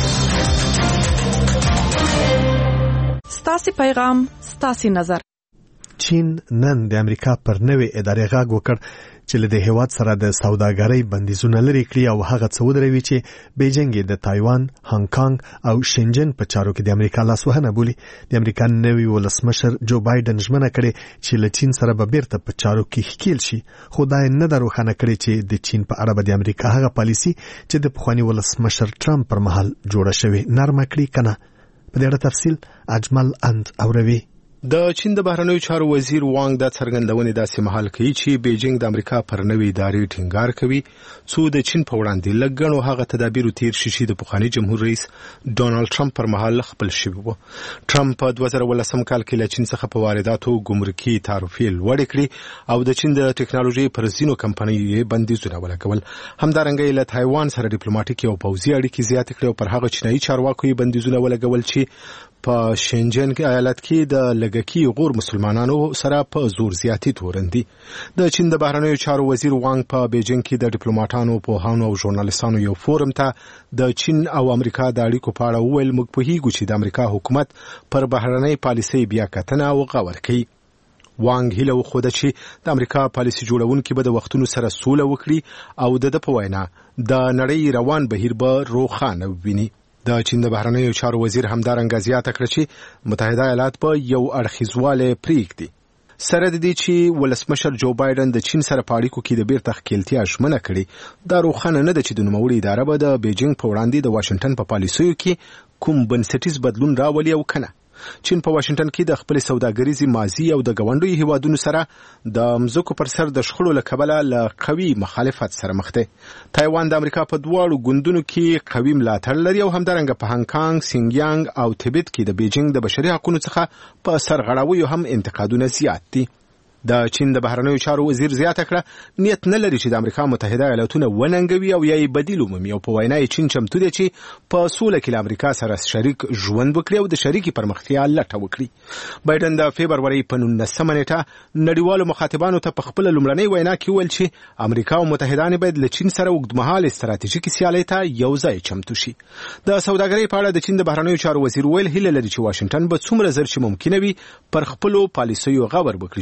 ستاسې پیغام ستاسې نظر. چین نن د امریکا پر نوې ادارې غږ وکړ چې له دې هیواد سره د سوداګرۍ بندیزونه لري کړي او هغه څه ودروي چې بیجینګ د تایوان، هانګ کانګ او شنجن په چارو کې د امریکا لاسوهنه بولي. د امریکا نوي ولسمشر جو بایدن ژمنه کړې چې له چین سره به بیرته په چارو کې ښکیل شي، خو دا نه ده روښانه کړې چې د چین په اړه به د امریکا هغه پالیسي چې د پخواني ولسمشر ټرمپ پر مهال جوړه شوې نرمه کړي کنه. په دې اړه تفصیل اجمل اند اوروي. د چین د بهرنیو چارو وزیر وانګ د څرګندونې داسې مهال کوي چې بیجینګ د امریکا پر نوې ادارې ټینګار کوي څو د چین په وړاندې لګڼو هغه تدابیر تیر شي چې د پخواني جمهور رئیس ډونالد ټرمپ پر مهال خپل شوی وو. ټرمپ په دوه زره ولسم کال کې له چین څخه په وارداتو ګمرکي تعرفې لوړې کړې او د چین د ټکنالوژي پر ځینو کمپنیو بندیزونه ولګول. همدارنګه له تایوان سره ډیپلوماټیک او پوځي اړیکې زیاتې کړې او پر هغه چینایي چارواکو یې بندیزونه ولګول چې په شنجن ایالت کې د لږکي غور مسلمانانو سره په زور زیاتی تورندي. د چین د بهرنیو چارو وزیر وانګ په بیجینګ کې د ډیپلوماټانو، پوهانو او ژورنالیستانو یو فورم ته د چین او امریکا د اړیکو په اړه وویل موږ پوهیږو چې د امریکا حکومت پر بهرنۍ پالیسۍ بیا کتنه او غور کوي. وانګ هیله وښوده چې د امریکا پالیسي جوړونکي به د وختونو سره سوله وکړي او د ده په وینا د نړۍ روان بهیر به روښانه وویني. د چین د بهرنیو چارو وزیر همدارنګه زیاته کړه چې متحده ایالات په یو اړخیزواله پریږدي. سره د دې چې ولسمشر جو بایدن د چین سره په اړیکو کې د بیرته ښکیلتیا ژمنه کړې، دا روښانه نه ده چې د نوموړي اداره به د بیجینګ په وړاندې د واشنګټن په پالیسیو کې کوم بنسټیز بدلون راولي او کنه. چین په واشنګټن کې د خپل سوداګریزي ماضي او د ګاونډیو هیوادونو سره د مزکو پر سر د شخړو له کبله له قوي مخالفت سره مخ دی. تایوان د امریکا په دواړو ګوندونو کې قوي ملاتړ لري او همدارنګه په هانګ کانګ، سینګیانګ او تبت کې د بیجینګ د بشري حقوقو څخه په سرغړاویو هم انتقادونه زیات دي. د چین د بهرنیو چارو وزیر زیاته کړه نیت نه لري چې د امریکا متحده ایالاتونه وننګوي او یا یې بدیل ومومي او په وینا یې چین چمتو دی چې په سوله کې له امریکا سره شریک ژوند وکړي او د شریکي پرمختیا لټه وکړي. بایدن د فبرورۍ په نولسمه نیټه نړیوالو مخاطبانو ته په خپله لومړنۍ وینا کې وویل چې امریکا او متحدان باید له چین سره اوږدمهاله ستراتیژیکې سیالۍ ته یو ځای چمتو شي. د سوداګرۍ په اړه د چین د بهرنیو چارو وزیر ویل هیله لري چې واشنګټن به څومره ژر چې ممکنه وي پر خپلو پالیسیو غور وکړي چې د نورو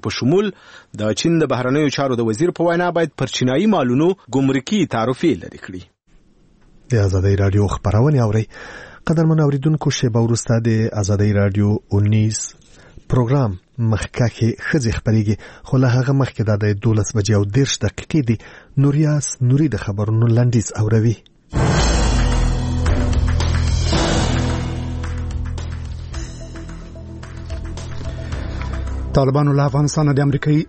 په شمول د چین د بهرنیو چارو د وزیر په وینا باید پر چینایي مالونو ګمرکي تعرفې لرې کړي. د ازادۍ رادیو خبرونه اوري. قدرمن اوریدونکو، شیبه وروسته د ازادۍ رادیو انیس پروګرام مخکې خزي خبريږي، خو له هغه مخکې د دولس بجې او دیرش دقیقې دی نوریاس نوري د خبرونو لنډیز اوروي. طالبانو له افغانستان د امریکایي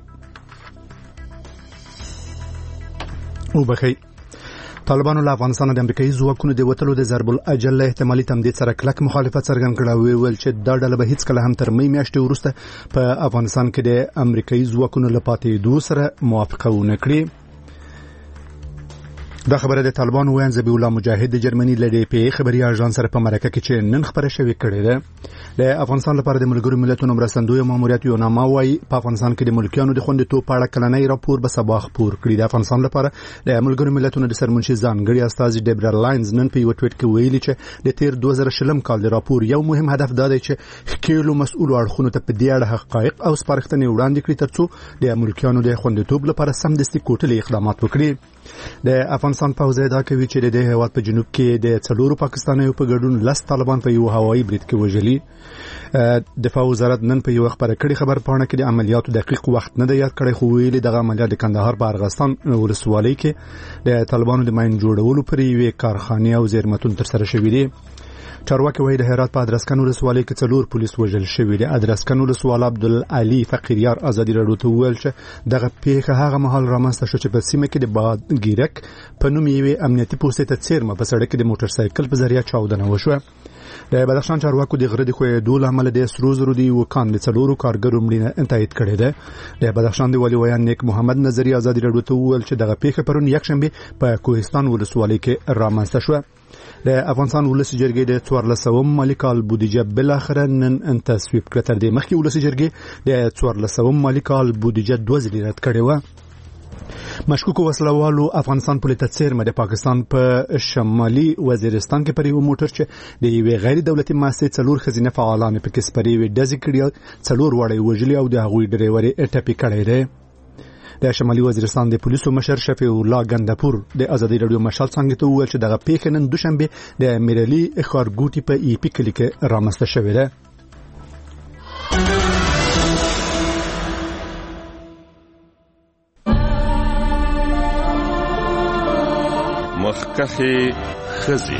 او بخي طالبانو له افغانستان د امریکایي ځواکونو د وټلو د ضرب الاجل له احتمالي تمدید سره کلک مخالفت څرګند کړ او ویل چې دا ډله به هیڅ کله هم تر مې میاشتې وروسته په افغانستان کې د امریکایي ځواکونو له پاتېدو سره موافقه ونه کړي. دا خبره د طالبانو ویان ذبیح الله مجاهد د جرمني له ډي پی خبري اژانس سره په مرکه کې چې نن خبره شوې کړې ده. د افغانستان لپاره د ملګرو ملتونو مرستندوی ماموریت یو نامه وايي په افغانستان کې د ملکیانو د خوندیتوب په اړه کلنۍ راپور به سبا خپور کړي. د افغانستان لپاره د ملګرو ملتونو د سرمنشي ځانګړي استاذ ډیبرا لاینز نن په یو ټویټ کې ویلي چې د تیر دوه زره شلم کال د راپور یو مهم هدف دا دی چې ښکېلو مسؤل اړخونو ته په دې اړه حقایق او سپارښتنې وړاندې کړي ترڅو د ملکیانو د خوندیتوب لپاره سمدستي کوټلي اقدامات وکړي. د افغانستان پوځ دا کوي چې د هیواد په جنوب کې د څلورو پاکستانیو په ګډون لس طالبان په یو هوایي برید کې وژلي. دفاع وزارت نن په یو خبره کړي خبر پاڼه کې د عملیاتو دقیق وخت نه دی یاد کړی، خو ویلي دغه عملیات د کندهار په ارغستان ولسوالۍ کې د طالبانو د ماین جوړولو پر یوې کارخانې او زیرمتون تر سره شوي دي. چارواکي وایي د هرات په ادرسکن ولسوالۍ کې څلور پولیس وژل شوي دي. ادرسکن ولسوال عبدالعلي فقیریار ازادي راډیو ته وویل چې دغه پیښه هغه مهال رامنځته شوه چې په سیمه کې د بادګیرک په نوم یوې امنیتي پوستې ته څیرمه په سړک کې د موټر سایکل په ذریعه چاودنه وشوه. د بدخشان چارواکو د غره د خوېدو له امله د سرو زرو د یوه کان د څلورو کارګرو مړینه تایید کړې ده. د بدخشان د والي ویان نیک محمد نظري ازادي راډیو ته وویل چې دغه پیښه پرون یکشنبه په کوهستان ولسوالۍ کې رامنځته شوه. د افغانستان ولسی جرګې د څوارلسم مالي کال بودیجه بل اخر نن تصویب کړه. تر دې مخکې ولسی جرګې د څوارلسم مالي کال بودیجه دوه ځلې رد کړې و. مشکوک وسلوالو افغانستان پولیس څیرمه د پاکستان په شمالي وزیرستان کې پر یو موټر چې د یوې غیر دولتي مؤسسې څلور خزینه فعالان په کې سپری وي ډزې کړي، څلور وړي وژلي او د هغوی ډریور ټپي کړی دی. د شمالي وزیرستان د پولیسو مشر شفیع الله ګندپور د ازادي راډیو مشال څنګه ته وویل چې دغه پیښه نن دوشنبه د میرلی ښارګوټي په ای پی کلی کې رامنځته شوې ده. مخکخي خزي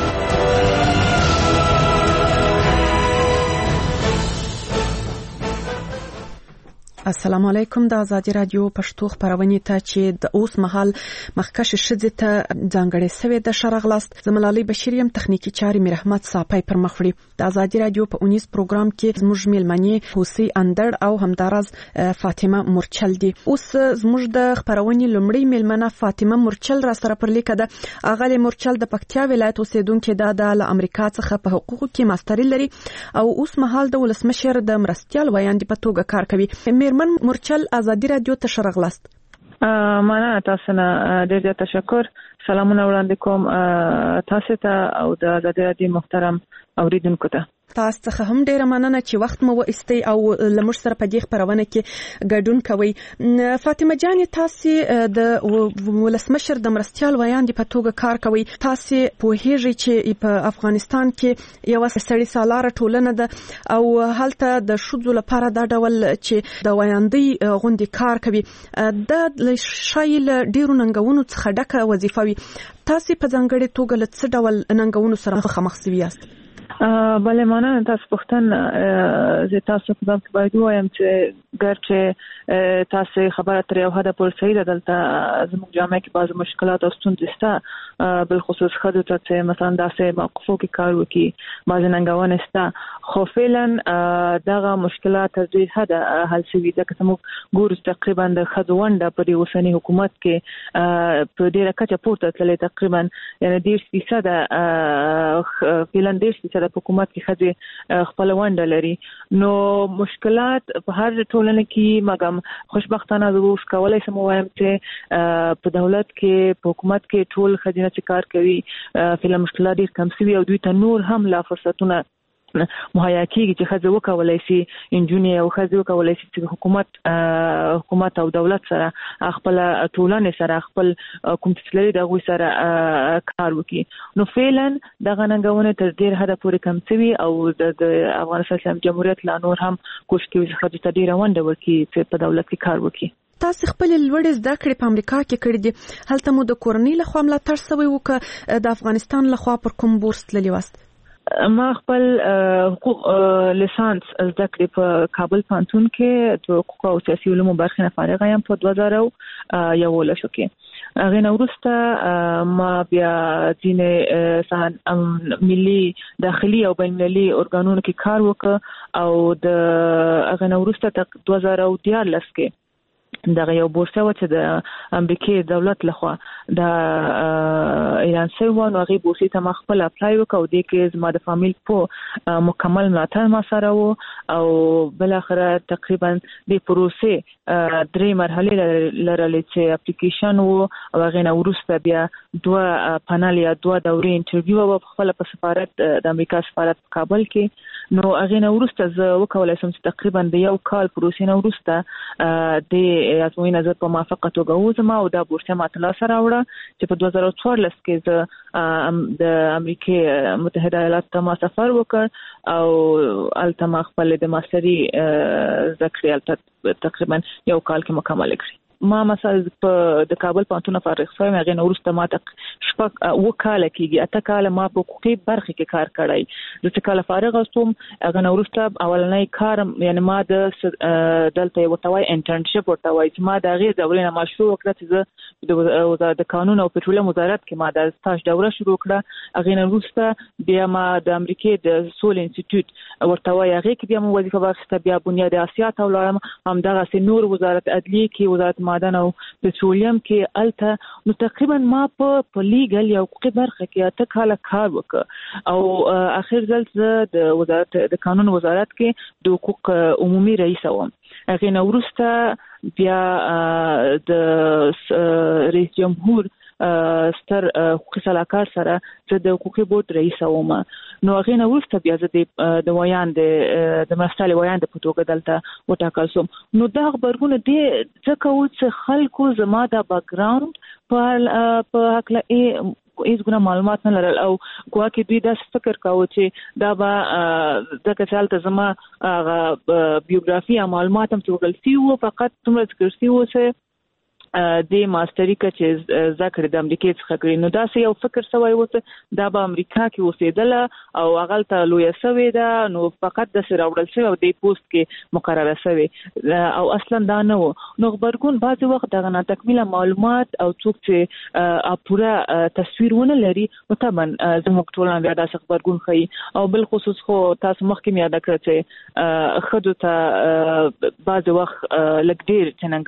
السلام علیکم. د ازادي رادیو پښتو خبرونه ته چې د اوس مهال مخکش شذ ته ځانګړې سوي د شرغلاست زملالي بشریم تخنیکی چاري مرحمت صاحب پر مخوري. د ازادي رادیو په اونیس پروګرام کې زموږ میلمنې حوسی اندر او همدارز فاطمه مرچل دي. اوس زموږ د خبرونه لومړی میلمنه فاطمه مرچل را سره پر لیکه ده. اغلی مرچل د پکتیا ولایت اوسیدونکو ده د امریکا څخه په حقوقو کې ماستری لري او اوس مهال د ولسمشر د مرستيال ویاندې په توګه کار کوي. من مرچل ازادي رادیو ته شرغلاست. مننه تاسو نه ډېر ډېر تشکر. سلامونه وړاندې کوم تاسو ته او د ازادي رادیو محترم اوریدونکو ته. تاسو څخه هم ډیره مننه چې وخت مو وایستی او لمر سره په دې خبرونه کې ګډون کوي. فاطمه جان تاسو د ولسمشر د مرستيال ویاندې په توګه کار کوي. تاسو په هیڅ چې په افغانستان کې یو سړی سالاره ټولنه ده او هلته د شذو لپاره دا ډول چې د ویاندې غوندي کار کوي د شایل ډیرو ننګونو څخه ډکه وظیفه وي. تاسو په ځانګړي توګه له څه ډول ننګونو سره مخامخ شوي یاست؟ بله مننه تاسو پوښتن زه تاسو په دغه باید وایم چې ګرچې تاسو خبره تر یو حده پورې صحیح ده. دلته زموږ جامعه کې بعض مشکلات او ستونزې شته، بل خصوص ښځو ته چې مثلا داسې موقفو کې کار وکړي بعض ننګونې شته، خو فعلا دغه مشکلات تر دې حده حل شوي. ځکه چې موږ ګورو تقریبا د ښځو ونډه په دې اوسني حکومت کې په ډېره کچه پورته تللې، تقریبا یعنې دېرش فیصده فعلا دېرش فیصده د حکومت کې ښځې خپل ونډه لري. نو مشکلات په هر ټولنه کې مګم خوشبختانه زه اوس کولای شم وایم چې په دولت کې په حکومت کې ټول ښځینه چې کار کوي فعلا مشکلات ډېر کم شوي او دوی ته نور هم لا فرصتونه مهیا کیږي چې خځه وکولای شي انجونی او خځه وکولای شي چې حکومت حکومت او دولت سره خپل ټولنې سره خپل کوم څه لري دغه سره کار وکړي نو فعلا دغه ننګونه تر ډیر حد پورې کم شوی او د افغانستان جمهوریت لا نور هم کوشش کوي چې خځه ته ډیر ونده وکړي چې په دولت کې کار وکړي. تاسو خپل لوړ زده کړې په امریکا کې کړې دي هلته مو د کورنۍ له خوا ملاتړ شوی و که د افغانستان له خوا پر کوم بورس تللی واست؟ ما خپل حقوق لیسانس زده کړې په کابل پوهنتون کې د حقوق او سیاسي علومو برخې نه فارغه یم په دوه زره یولس کې. هغه نه وروسته ما بیا ځینې ملي داخلي او بین‌المللي ارګانونو کې کار وکړ او د هغه نه وروسته دوه زره دیارلس کې دغه یو بورسه و چې د امریکای دولت لخوا د ایران سوي نو هغه بورسې ته ما خپل اپلای وکړ او د کې زما د فامیل په مکمل ملاتړ ما سره و او بل اخر تقریبا د پروسې درې مرحله لرلې چې اپلیکیشن و او هغه نه وروسته بیا دوه پانل یا دوه دورې انټرویو و خپل په سفارت د امریکا سفارت کابل کې نو هغه نه وروسته زه وکولای سم چې تقریبا د یو کال پروسې نه وروسته د ازموینې نظر په موافقه توګه وزم او دا بورسه ما ترلاسه راوړه چې په دوه زره څوارلس کې زه د امریکای متحده ایالات ته ما سفر وکړ او الته ما خپل د ماستري ذکر تقریبا یو کال کې مکمل کړی. ما مثلا په د کابل پوهنتون فارغ شوم هغه نو ورسته ما ته شپږ وکاله کېږي اته کال ما په حقوقي برخه کې کار کړی د کال فارغ اوسم هغه نو ورسته اولنۍ کار یعنی ما د دلته وټوي انټرنشپ ورته وای چې ما د غیر دورې نه مشروع وکړه چې د وزارت د قانون او پټرولیم وزارت کې ما د سټاج دوره شروع کړه هغه نو ورسته بیا ما د امریکای د سول انسټیټیوټ ورته وای هغه کې بیا مو وظیفه واخیسته بیا بنیاد اسیا ته ولرم هم دغه نور وزارت عدلیه کې وزارت معدن او پټرولیم کې الته نو تقریبا ما په لیګل یا حقوقي برخه کې اته کال کار وکړ او اخر ځل د وزارت د قانون وزارت کې د حقوق عمومي رئیس وم. هغه نو ورسته بیا د رئیس جمهور ستر حقوقي صلاحکار سره زه د حقوقي بورډ رئیس وم. نو هغه نو ورسته بیا زه د ویان د د مرستالي ویان د پټوګه دلته وټاکل سوم. نو دا خبرونه دي ځکه چې خلکو زما د بیک ګراوند په په حق له هیڅ ګونه معلومات نه لرل او ګواکې دوی دا فکر کاوه چې دا به د کسالته زما بیوګرافي یا معلومات هم توګل سی وو فقط څومره ذکر سی وو چې د ماستری کې ذکر د امریکای څخه کړی نو دا سه یو فکر سوی و چې دا به امریکا کې اوسېدل او هغه ته لوی سوی دا نو فقط د سره وړل شوی او د پوسټ کې مقرره شوی او اصلا دا نه و. نو خبرګون بعضی وخت دغه ناتکمیله معلومات او څوک چې پوره تصویر ونه لري او طبعا زموږ ټولنه بیا د خبرګون خي او بل خصوص خو تاسو مخکې یاد کړئ چې خدو ته بعضی وخت لګ ډیر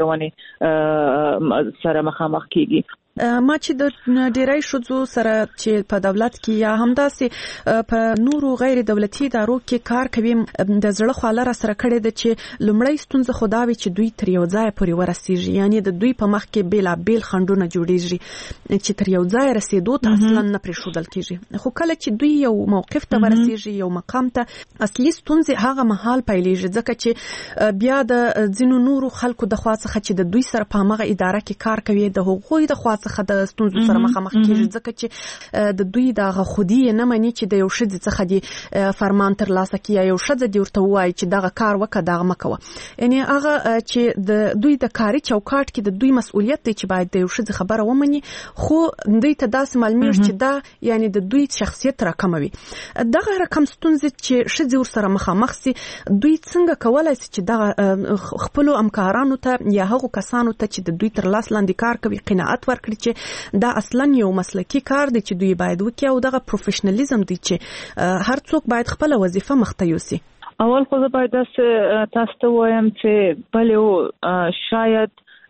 څنګهونه سره مخامخ کیږي. ما چې د ډیری شوزو سره چې په دولت کې یا همداسې په نورو غیر دولتي ادارو کې کار کوي د زړه خواله را سره کړي د چې لومړی ستونزه خداوي چې دوی تر یو ځای پورې ورسیږي یعنی د دوی په مخ کې بیل بیل خندونه جوړیږي چې تر یو ځای رسیدو ته اصلا نه پرېښودل کیږي خو کله چې دوی یو موقف ته ورسیږي یو مقام ته اصلي ستونزه هغه محل پیلېږي ځکه چې بیا د ځینو نورو خلکو د خوا څخه چې د دوی سره په هغه اداره کې کار کوي د حقوقي د خوا څخه د ستونزو سره مخامخ کیږي ځکه چې د دوی د غخودي نه مانی چې د یو شذ څخه دی فرمان تر لاسه کیه یو شذ دی ورته وایي چې دغه کار وکړه دغه مکوه یعنی هغه چې د دوی د کاري چوکاټ کې د دوی مسؤلیت دی چې باید د یو شذ خبره ومني خو دوی ته داس معلومیږي چې دا یعنی د دوی شخصیت راکموي دغه رقم ستونزې چې شذ ور سره مخامخ سي دوی څنګه کولای شي چې دغه خپل همکارانو ته یا هغو کسانو ته چې د دوی تر لاس لاندې کار کوي قناعت ورکړي چې دا اصلا یو مسلکی کار دی چې دوی باید وکړي او دغه پروفیشنالیزم دی چې هر څوک باید خپل وظیفه مخته یوسي. اول خو زه باید تاسو ته وایم چې بلې شاید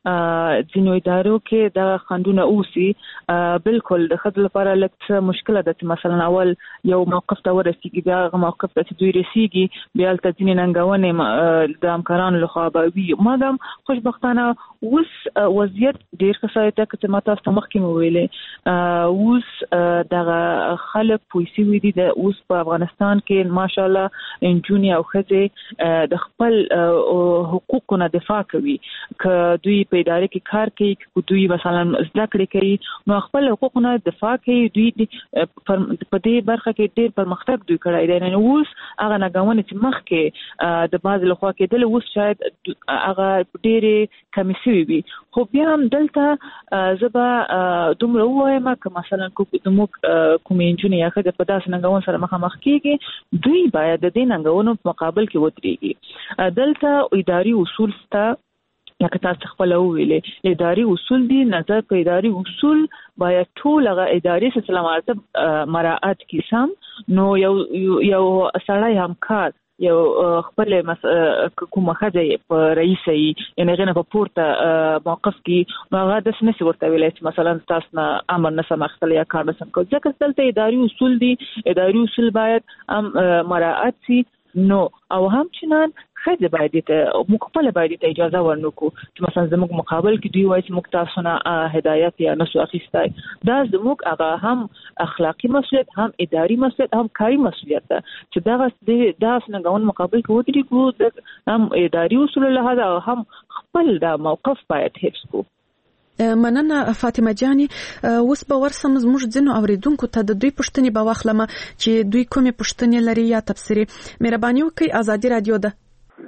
ځینو ادارو کې د خندونه اوسي بالکل د خدای لپاره لکه مشکله ده مثلا اول یو موقف ته ورسیږي بیا هغه موقف ته دوی رسیږي بیا تل ځینې ننګونې د همکارانو لخوا به وي مګم خوشبختانه اوس وضعیت ډیر ښه شوی دی که ما تاسو ته مخکې مو ویلې اوس دغه خلک پوه شوي دي د اوس په افغانستان کې ماشاءالله نجونې او ښځې د خپل حقوقو نه دفاع کوي که دوی په اداره کې کار کوي که دوی مثلا زده کړې کوي نو خپل حقوقو نه دفاع کوي دوی په دې برخه کې ډیر پرمختګ دوی کړی دی نو اوس هغه ناګوانې چې مخکې د بعض لخوا کېدل اوس شاید هغه ډېرې کمې شوي وي خو بیا هم دلته زه به دومره ووایم که مثلا زموږ کومې نجونې یا ښځې په داسې ننګونو سره مخامخ کېږي دوی باید د دې ننګونو په مقابل کې ودرېږي دلته اداري اصول شته لکه تاسو خپل ویلې اداري اصول دي نظر په اداري اصول باید ټول هغه اداري سلسله مراتب مراعات کړي سم نو یو یو سړی همکار یو خپل کومه ښځه په رئیس یې یعنې هغې نه په پورته موقف کې نو هغه داسې نشي ورته ویلی چې مثلا تاسو نه امر نسم اخیستلی یا کار نسم کولی ځکه دلته اداري اصول دي اداري اصول باید هم مراعات شي نو او همچنان ښځې باید ته موږ خپله باید ته اجازه ورنکړو چې مثلا زموږ مقابل کې دوی وایي چې موږ تاسو نه هدایت یا نسو اخیستی دا زموږ هغه هم اخلاقي مسؤلیت هم اداري مسؤلیت هم کاري مسؤلیت ده چې دغه داسې ننګونو مقابل کې ودرېږو هم اداري اصولو لحاظه او هم خپل دا موقف باید حفظ کړو مننه فاطمه جاني اوس به ورسم زموږ ځینو اوریدونکو ته د دوی پوښتنې به واخلم چې دوی کومې پوښتنې لري یا تبصرې مهرباني وکړئ ازادي رادیو ده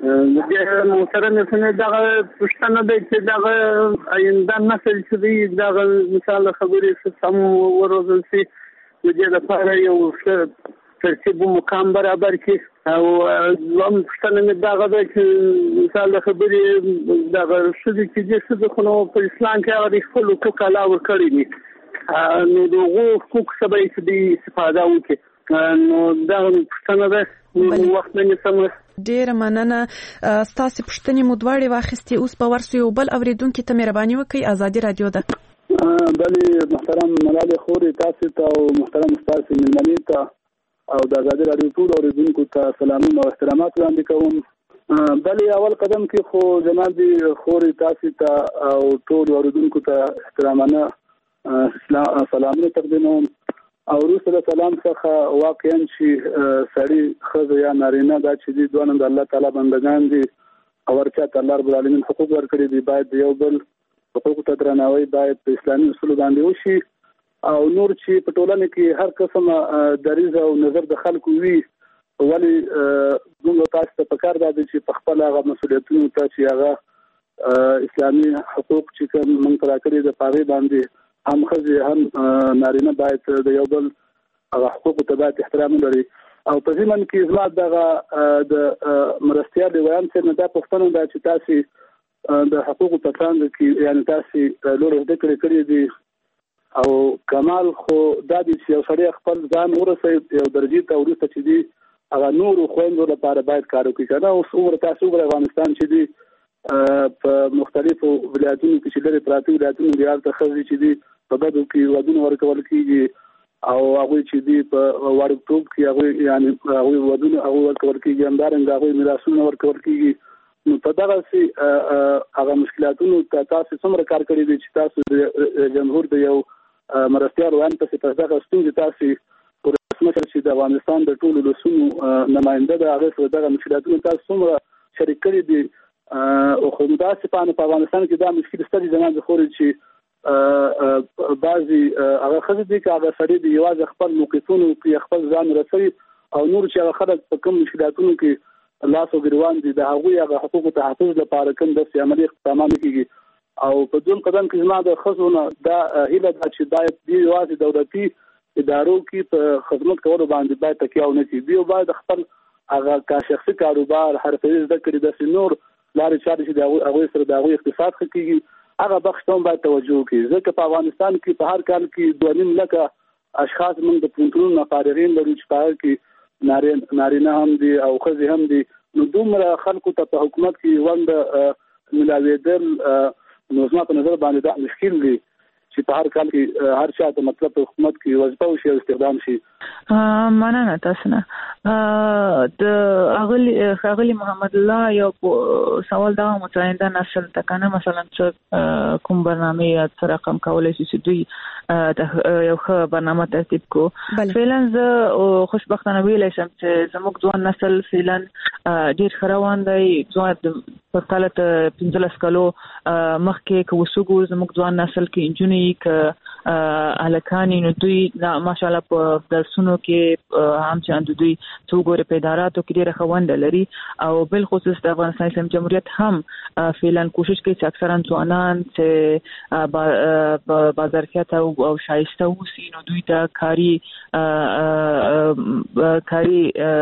د محترم سنې دغه پوښتنه ده چې دغه آینده نسل چې دی دغه مثال خبرې سم وروزل شي د دې لپاره یو ښه ترتیب مقام برابر کړي او زموږ پوښتنه مې دغه ده چې مثال خبرې دغه ښځې چې دې ښځې خو نو په اسلام کې هغه د خپل حقوق الله ورکړي دي نو د هغو حقوق څخه به یې دوی استفاده وکړي نو دغه پوښتنه ده وخت مې سمه ډیره مننه ستاسو پوښتنې مو دواړې واخیستې اوس به ورسو یو بل اوریدونکي ته مهرباني وکړئ ازادي رادیو ده بلې محترم ملالۍ خورې تاسو ته او محترم ستاسو مېلمنې ته او د ازادي رادیو ټول اوریدونکو ته سلامونه او احترامات وړاندې کوم بلې اول قدم کې خو جناب خورې تاسو ته او ټول اوریدونکو ته احترامانه سلامونه تقدیموم او وروسته سلام څخه واقعا چې سړی ښځه یا نارینه دا چې دي دوه د الله تعالی بندگان دي او ورچا الله رب العالمین حقوق ورکړي دي باید یو بل حقوق ته درناوی باید په اسلامي اصول باندې وشي او نور چې په ټولنه کې هر قسمه دریځ او نظر د خلکو وي ولی موږ تاسو ته پکار ده چې په خپل هغه مسولیتونو ته چې هغه اسلامي حقوق چې کوم موږ ترا کړی د پاره باندې هم خزي هم نارینه باید د یو بل هغه حقوق ته باید احترام لري او په ځمن کې زما دغه د مرستيال ویان چې نه دا پښتنه دا چې تاسو د حقوقو په څنګه کې یعنی تاسو لور د کړې کړې دي او کمال خو د دې یو سړی خپل ځان ورسې یو درجه ته ورسته چې دي هغه نور خويندو لپاره باید کار وکړي کنه او څومره تاسو په افغانستان چې دي په مختلفو ولایتونو کې چې لري پراته ولایتونو دی هغه خزي چې دي په بدو کې ودونه ورکول کیږي او هغه چې دی په وړوکتوب کې هغه یعنی هغه ودونه هغه ورکول کیږي همدارنګه هغه میراثونه ورکول کیږي نو په دغه سي هغه مشکلاتونو ته تاسو څومره کار کړی دي چې تاسو جمهور د یو مرستيال وان په څیر دغه ستونزې تاسو پر رسمت چې د افغانستان د ټولو لسونو نماینده د هغه سره دغه مشکلاتونو تاسو څومره شریک کړی دي او خو مداسفانه په افغانستان کې دا مشکل ستاسو زمانه خوري چې بعضي هغه خزه دي چې هغه سړي دی یوازې خپل موقفونو کې خپل ځان رسوي او نور چې هغه خلک په کوم مشکلاتونو کې الله سو ګروان دي د هغه هغه حقوقو تحفظ لپاره کوم د عملي اقدامات کیږي او په دوم قدم کې زما د خزونه دا هیله ده چې باید دی یوازې دولتي ادارو کې په خدمت کولو باندې باید تکیه ونه شي دی باید خپل هغه کا شخصي کاروبار حرفي زده کړي د نور لارې چارې چې هغه سره د هغه اقتصاد خکېږي هغه بخښ ته باید توجه وکړي ځکه په افغانستان کې په هر کال کې دوه نیم لکه اشخاص موږ د پونتونو فارغین لرو چې په هغه کې نارینه هم دي او ښځې هم دي نو دومره خلکو ته په حکومت کې ونده ملاوېدل نو نو زما په نظر باندې دا مشکل دی چې په هر کال کې هر چا ته مطلب په حکومت کې وظیفه وشي او استخدام شي. مننه تاسو نه. د اغلی اغلی محمد الله یو سوال دا متعینده نسل تکنه مثلا چې کوم برنامه یا څه رقم کولای شي چې دوی د یو ښه برنامه ترتیب کو. فعلا زه خوشبختانه ویلای شم چې زموږ ځوان نسل فعلا ډیر خروان دی. ځوان په کال ته پنځلس کالو مخکې که وسوګو زموږ ځوان نسل کې انجونی ک الکانی نو دوی ماشاءالله په درسونو کې هم چې دوی څو ګوره په اداراتو کې ډیره خوند لري او بل خصوص د افغانستان اسلامي جمهوریت هم فعلا کوشش کوي چې اکثرا ځوانان چې بازارکیت او شایسته اوسي نو دوی ته کاری کاری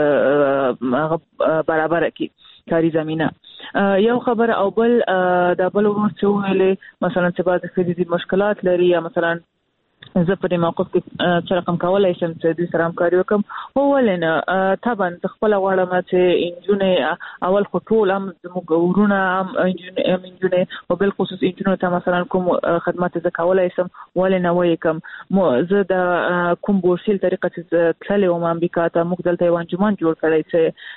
برابر کی کاری زمينه. یو خبر او بل د بل ورڅو ویلې مثلا چې بعض خدي مشکلات لري یا مثلا زه په دې موقف کې چې رقم کولای شم چې د سره همکاري وکم هو ولنه طبعا خپل غواړم چې انجونې اول خو ټول هم زموږ ورونه هم انجونې انجونې او بل خصوص انجونې ته مثلا کوم خدمات زه کولای شم ولنه وای کوم زه د کوم بورسیل طریقه چې تللی وم امریکا ته موږ دلته یو انجمن جوړ کړی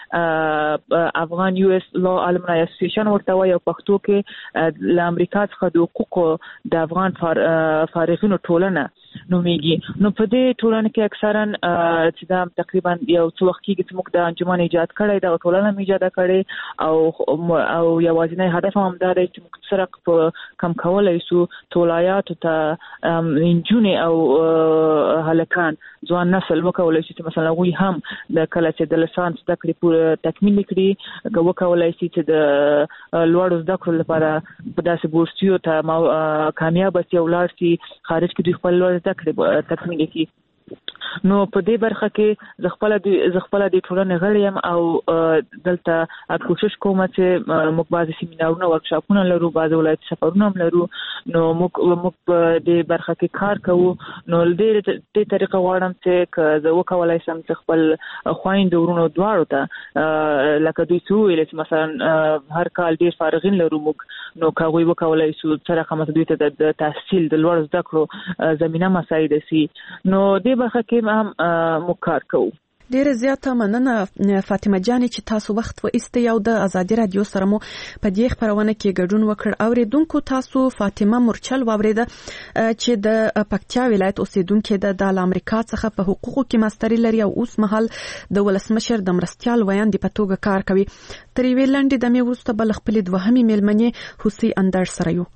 چې افغان یو اس لا الومنای اسوسییشن ورته وایي او پښتو کې له امریکا څخه د حقوقو د افغان فارغینو ټولنه نومیږي. نو په دې ټولنه کې اکثرا چې دا تقریبا یو څو وخت کې چې موږ د انجمن ایجاد کړی دا ټولنه ایجاد کړي او او یوازینی هدف هم دا دی چې موږ سره په کم کولای شو ټولایات ته انجونې او هلکان ځوان نسل وکولای شي چې مثلا وی هم د کله چې د لسانس زده کړې پوره تکمیل کړي وکولای شي چې د لوړو زده کړو لپاره په داسې بورسیو ته کامیاب شي او لاړ شي خارج کې دوی خپل لوړ زده کړې تکمیل کړي. نو په دې برخه کې ز خپل د ز خپل د ټولنې غړي يم او دلته کوشش کوم چې موږ بعضي سیمینارونه ورکشاپونه لرو بعضي ولایت سفرونه لرو نو موږ موږ د برخه کې کار کوو. نو د دې طریقه غواړم چې زه وکولای شم چې خپل خويند ورونو دواړو ته لکه دوی څو ویل چې مثلا هر کال ډیر فارغین لرو موږ نو کوي وکولای شو چې رقم دوی ته د تحصیل د لوړ زده کړو زمينه مساعد شي. نو دې برخه کې هم مکار کوو. ډیره زیاته مننه فاطمه جان چې تاسو وخت و ایسته یو د ازادي رادیو سره مو په دې خبرونه کې ګډون وکړ. اوریدونکو تاسو فاطمه مرچل واوریده چې د پکتیا ولایت اوسیدونکو د د امریکا څخه په حقوقو کې ماستری لري او اوس مهال د ولسمشر د مرستيال ویاند په توګه کار کوي. تر ویل لاندې د مې ورسته بل خپل دوهمي میلمنې حسین اندر سره یو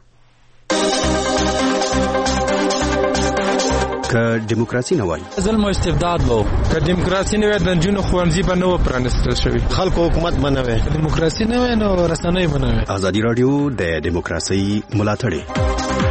که دیموکراسي نه وای ظلم او استبداد وو که دیموکراسي نه وای د جنونو خوانزي به نو پرانستل شوی خلکو حکومت بنوي دیموکراسي نه وای نو رسنۍ بنوي. ازادي رادیو د دیموکراسي ملاتړ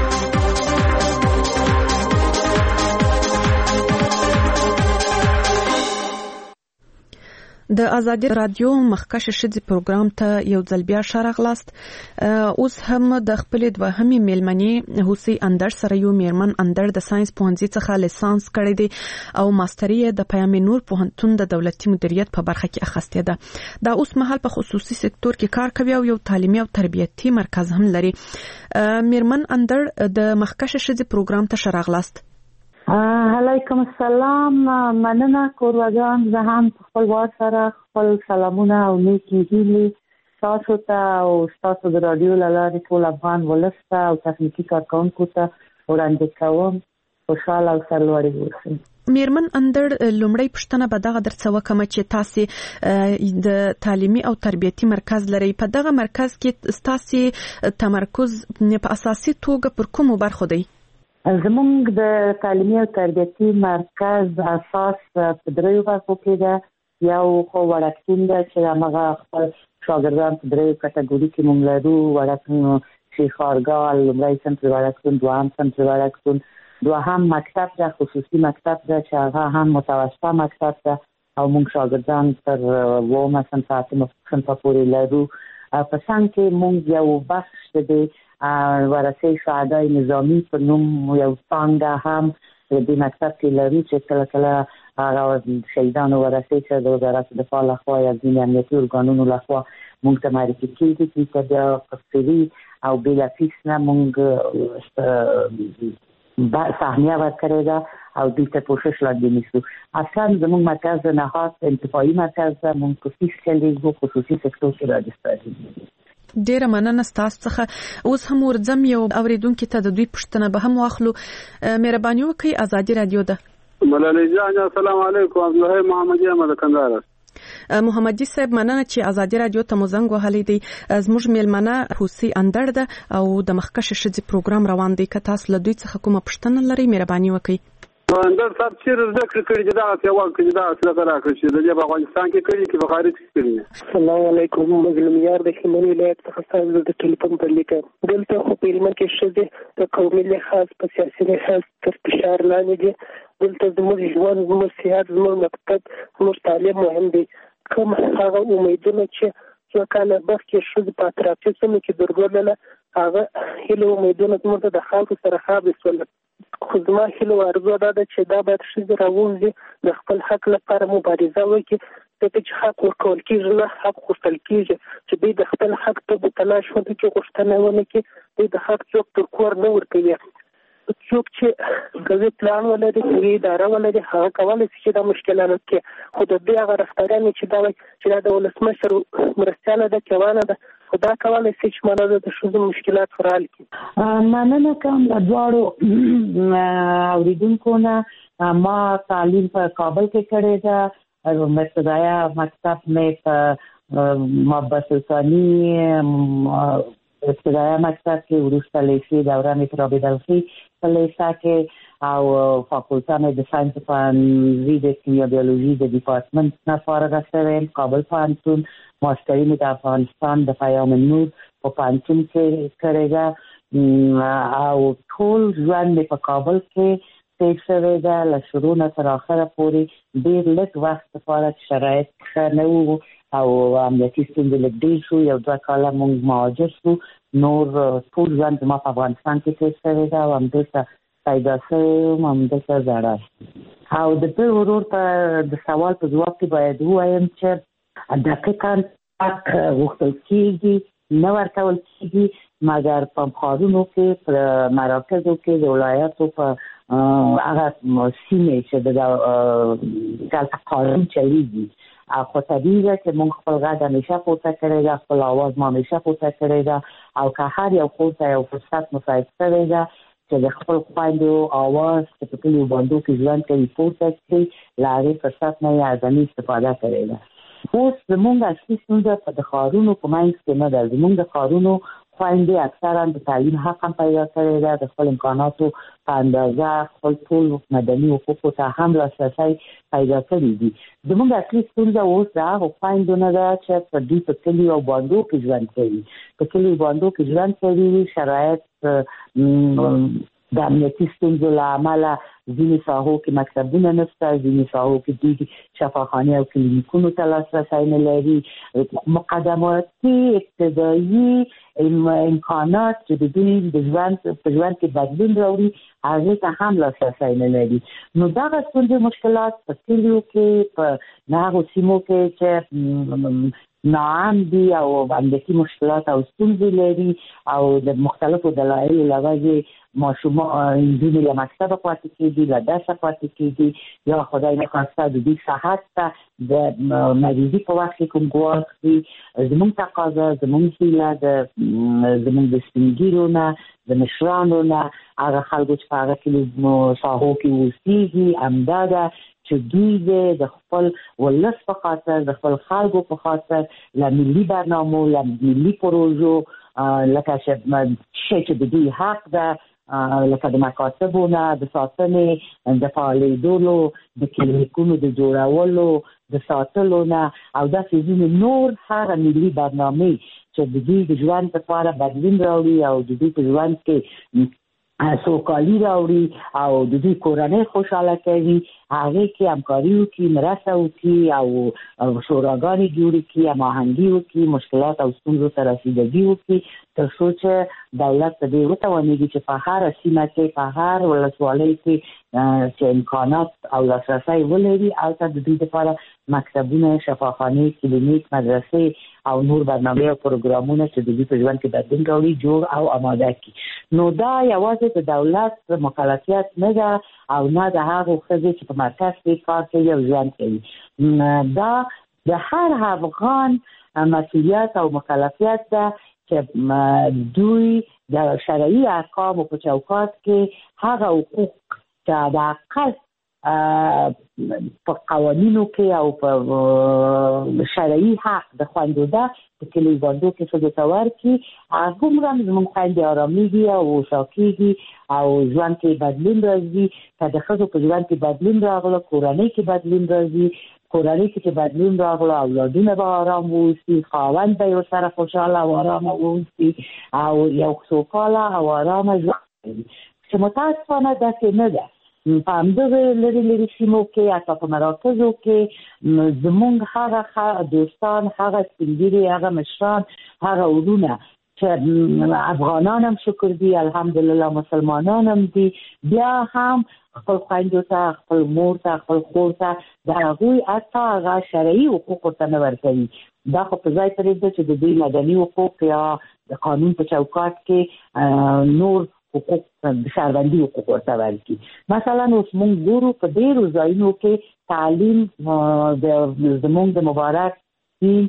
د ازادي رادیو مخکش شدي پروګرام ته یو ځل بیا شارغلاست. اوس هم د خپل دوهمي میلمنې حسین اندر سره یو میرمن اندر د ساينس پوهنځي څخه لیسانس کړی دی او ماستری د پیام نور پوهنتون د دولتي مدیریت په برخه کې اخیسته ده. دا اوس مهال په خصوصي سکتور کې کار کوي او یو تعلیمي او تربیتي مرکز هم لري. میرمن اندر د مخکش شدي پروګرام ته شارغلاست. علیکم السلام. مننه کوروګان زه هم خپل وار سره خپل سلامونه او نیکی هیلې تاسو ته او تاسو د رادیو لاره ټول افغان ولسته او تخنیکی کارکونکو ته وړاندې کوم. خوشاله او سرلوړي اوسئ. میرمن اندر لومړی پښتنه به دغه درڅ وکم چې تاسو د تعلیمي او تربیتي مرکز لري. په دغه مرکز کې تاسو تمرکز په اساسي توګه پر کومو برخو دی؟ زمونږ د تعلیمي او تربیتي مرکز اساس په دریو برخو کې ده. یو خو وړکتون ده چې هغه خپل شاګردان په دریو کټګوري کې مونږ لرو. وړکتون شیخارګال لومړی صنف وړکتون، دوهم صنف وړکتون، دوهم مکتب ده خصوصي مکتب ده چې هغه هم متوسطه مکتب ده او مونږ شاګردان تر اوومه صنف صنف پورې لرو. په څنګ کې مونږ یو بخش دی ورثه شهدا نظامی په نوم یو څنګه هم د مکتب کې لري چې کله کله هغه شهیدانو ورثه چې د وزارت دفاع لخوا یا د امنیتي ارګانونو لخوا موږ ته معرفي کیږي چې د قصري او بلا فیس نه مونږ سهمیه ورکړې ده او دوی ته کوشش لاندې نیسو. اصلا زموږ مرکز د نهاد انتفاعي مرکز ده، مونږ په فیس چلیږو، خصوصي سکتور کې راجستر دي. ډیره مننه ستاسو څخه. اوس هم ورځم یو اوریدونکو ته د دوی پوښتنه به هم واخلو. مهرباني وکړئ، ازادي رادیو ده. ملالۍ جان السلام علیکم. عبدالله محمدی احمد کندهار. محمدي صاحب مننه چې ازادي رادیو ته مو زنګ وهلی دی. زموږ میلمنه روسي اندړ ده او د مخکشه شذې پروګرام روان دی. که تاسو له دوی څخه کومه پوښتنه لرئ مهرباني وکړئ. اندړ صاحب چیرې ذکر کړی چې دا سیوا کړی دا اصله راکړي چې د افغانستان کې کړي چې په خارج کې کړي. السلام علیکم. مظلوم یار د هلمند ولایت څخه تاسو د ټلیفون پر لیکه دلته خو په هلمند کې شذې د قومي لحاظ په سیاسي لحاظ تر فشار لاندې دي. دلته زموږ ژوند، زموږ صحت، زموږ مکتب، زموږ تعلیم مهم دی. کوم هغه امیدونه چې څو کاله مخکې ښځې په اطرافي سیمو کې درلودله، هغه هیله امیدونه زموږ د خلکو سره خابې شول. خو زما هیله او ارزو دا ده چې دا باید ښځې راووځي، د خپل حق لپاره مبارزه وکړي، ځکه چې حق ورکول کېږي نه حق غوښتل کېږي. چې دوی د خپل حق ته په تلاش ونه کړي، غوښتنه ونه کړي، دوی د حق څوک تر کور نه ورکوي. څوک چې قوي پلان ولري، قوي اداره ولري، هغه کولی شي چې دا مشکلات کې خو د دې هغه رفتارانې چې دا وایي چې دا د ولسمشر مرستیاله ده، کیوانه ده، خو دا کولی شي چې مانا د ښځو مشکلات حل کړي. مننه کوم له دواړو اورېدونکو نه. ما تعلیم په کابل کې کړې ده، ابتدایه مکتب مې په محبت سلطاني ابتدایه مکتب کې، وروسته لیسې دوره مې په رابعه‌الخي په لیسه کې او فاکولته مې د ساینس پوهنځي د کیمیا بیولوژي د ډیپارټمنټ نه فارغه شوې. کابل پوهنتون ماستري مې د افغانستان د پیام النور په پوهنتون کې کړې ده او ټول ژوند مې په کابل کې تیر شوی ده. له شروع نه تر اخره پورې ډېر لږ وخت لپاره شرایط ښه نه وو او امنیتي ستونزې لږ ډېر شو. یو دوه کاله موږ مهاجر شو. نور ټول ژوند زما په افغانستان کې تیر شوی ده او همدلته پیدا شوی یم، همدلته زړه. او د بل ورور په د سوال په ځواب کې باید ووایم چې دقیقاً حق غوښتل کېږي، نه ورکول کېږي، مګر په ښارونو کې، په مراکزو کې، د ولایاتو په هغه سیمې چې د دلته قانون چلیږي. خو طبیعي ده چې موږ خپل غږ همیشه پورته کړی ده، خپل اواز ما همیشه پورته کړی ده او که هر یو خور ته یو فرصت مساعد شوی ده چې د خپل خویندو اواز چې په کلیو بانډو کې ژوند کوي پورته کړي، له هغې فرصت نه یې اعظمي استفاده کړې ده. اوس زموږ اصلي ستونزه په د ښارونو په منځ کې نه ده. زموږ د ښارونو خویندې اکثرا د تعلیم حق هم پیدا کړی ده، د خپل امکاناتو په اندازه خپل ټول مدني حقوقو ته هم لاسرسی پیدا کړي دي. زموږ اصلي ستونزه اوس د هغو خویندو نه ده چې په دوی په کلیو او بانډو کې ژوند کوي. په کلیو بانډو کې ژوند کوي، شرایط د امنیتي ستونزو له امله ځینې ساحو کې مکتبونه نشته، ځینې ساحو کې دوی شفاخانې او کلینیکونو ته لاسرسی نه لري. مقدماتي ابتدایي امکانات چې د دوی د ژوند په ژوند کې بدلون راوړي هغې ته هم لاسرسی نه لري. نو دغه ستونزې مشکلات په کلیو کې، په هغو سیمو کې چې ناعام دي او امنیتي مشکلات او ستونزې لري او د مختلفو دلایلو له وجې ماشومان نجونې له مکتبه پاتې کېږي، له درسه پاتې کېږي، یا خدای نخواسته د دوی صحت ته د مریضي په وخت کې کوم ګواښ وي. زموږ تقاضا، زموږ هیله د زموږ د سپین ږیرو نه، د مشرانو نه، هغه خلکو چې په هغه کلیو ساحو کې اوسېږي همدا ده چې دوی د خپل ولس په خاطر، د خپل خلکو په خاطر له ملي برنامو، له ملي پروژو لکه چې د دوی حق ده، لکه د مکاتبو نه د ساتنې، د فعالېدلو، د کلینیکونو د جوړولو، د ساتلو نه او داسې ځینې نور هغه ملي برنامې چې د دوی د ژوند لپاره بدلون راوړي او د دوی په ژوند کې سوکالي راوړي او د دوی کورنۍ خوشحاله کوي، هغې کې همکاري وکړي، مرسته وکړي او شوراګانې جوړې کړي، هماهنګي وکړي، مشکلات او ستونزو ته رسیدګي وکړي، تر څو چې دولت په دې وتوانېږي چې په هره سیمه کې، په هر ولسوالۍ کې چې امکانات او لاسرسی ولري هلته د دوی لپاره مکتبونه، شفاخانه، کلینیک، مدرسې او نور برنامه او پروګرامونه چې د دې په ژوند کې بدلون راوړي جوړ او آماده کړي. نو دا یوازې د دولت مکلفیت نه ده او نه د هغو ښځې چې په مرکز کې کار کوي او ژوند کوي. دا د هر افغان مسؤلیت او مکلفیت ده چې دوی د شرعي احکامو په چوکاټ کې هغه حقوق چې د حقیقت په قوانینو کې او په شرعي حق د خوندو ده په کلي باندې کې څه د تور کې هغه زموږ خوندې آراميږي او شاکيږي او ژوند کې بدلون راځي. که د ښځو په ژوند کې بدلون راغله، کورنۍ کې بدلون راځي، کورنۍ کې چې بدلون راغله اولادونه به آرام واوسي، خاوند به ورسره خوشحاله او آرامه واوسي او یو سوکاله او آرامه ژوند کوي. چې متاسفانه داسې نه ده. په همدغه لرې لرې سیمو کې حتی په مراکزو کې زموږ هغه دوستان، هغه سپینګیري، هغه مشران، هغه ورونه چې افغانان هم شکر دي، الحمدلله مسلمانان هم دي، بیا هم خپل خویندو ته، خپل مور ته، خپل خور ته د هغوی حتی هغه شرعي حقوق ورته نه ورکوي. دا خو په ځای پرېږده چې د دوی مدني حقوق یا د قانون په چوکاټ کې نور حقوق د شهروندي حقوق ورته ورکړي. مثلا اوس موږ ګورو په ډېرو ځایونو کې تعلیم زموږ د مبارک دین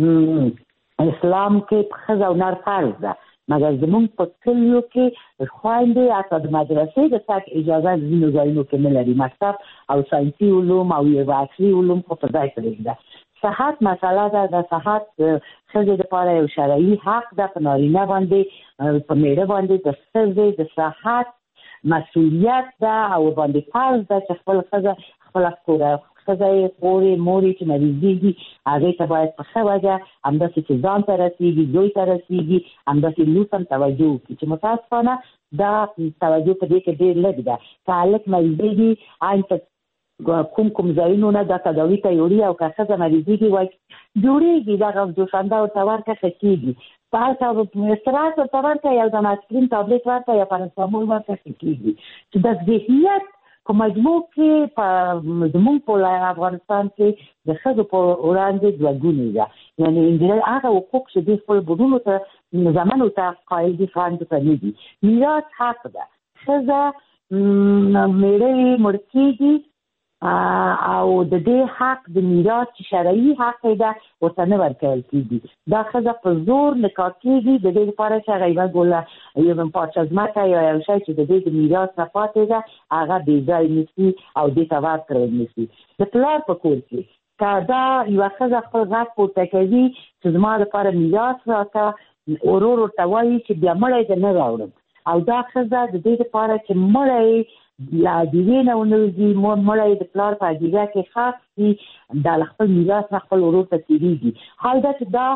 اسلام کې ښځه او نر فرض ده، مګر زموږ په کلیو کې خویندې حتی د مدرسې د تګ اجازه ځینو ځایونو کې نه لري. مکتب او ساینسي علوم او یو عصري علوم خو په ځای پرېږده. صحت مسله ده. د صحت ښځې دپاره یو شرعي حق ده، په نارینه باندې په میړه باندې د ښځې د صحت مسؤلیت ده او باندې فرض ده چې خپل ښځه خپله کوره ښځه یې خورې مورې چې مریضېږي هغې ته باید په ښه وجه همداسې چې ځان ته رسېږي، زوی ته رسېږي، همداسې لور هم توجه وکړي. چې متاسفانه دا توجه په دې کې ډېر لږ ده. که هلک مریضېږي عین په کوم کوم ځایونو نه دا تداوي ته یوړي او که ښځه مریضېږي وایي جوړېږي، دغه جوشنده ورته ورکړه ښه کېږي، په هر څه استراحت ورته ورکړه، یو دم اسپرین تابلیټ ورکړه یا پاراسټامول ورکړه ښه کېږي. چې د ذهنیت په مجموع کې په زموږ په افغانستان کې د ښځو په وړاندې دوه ګونې ده. یعنې نجلۍ هغه حقوق چې دوی خپل بډونو ته زامنو ته قایل دي، خویندو ته نه دي. میراث حق ده. ښځه میړه یې مړ کېږي او د دې حق د میراث چې شرعي حق ده ورته نه ورکول کېږي. دا ښځه په زور نکاح کېږي د دې لپاره چې هغه یوه ګوله یو پارچه ځمکه یا یو شی چې د دې د میراث نه پاتې ده هغه بې ځای نیسي او دې ته ورکړی نیسي. د پلار په کور کې که دا یوه ښځه خپل غږ پورته کوي چې زما لپاره میراث راکړه، ورور ورته وایي چې بیا مړی دې نه راوړم، او دا ښځه د دې لپاره چې مړی له عدیوې نه ونوځي، مړی د پلار په عدیوه کې خاص شي، دا له خپل میراث نه خپل ورور ته تېرېږي. حال دا چې دا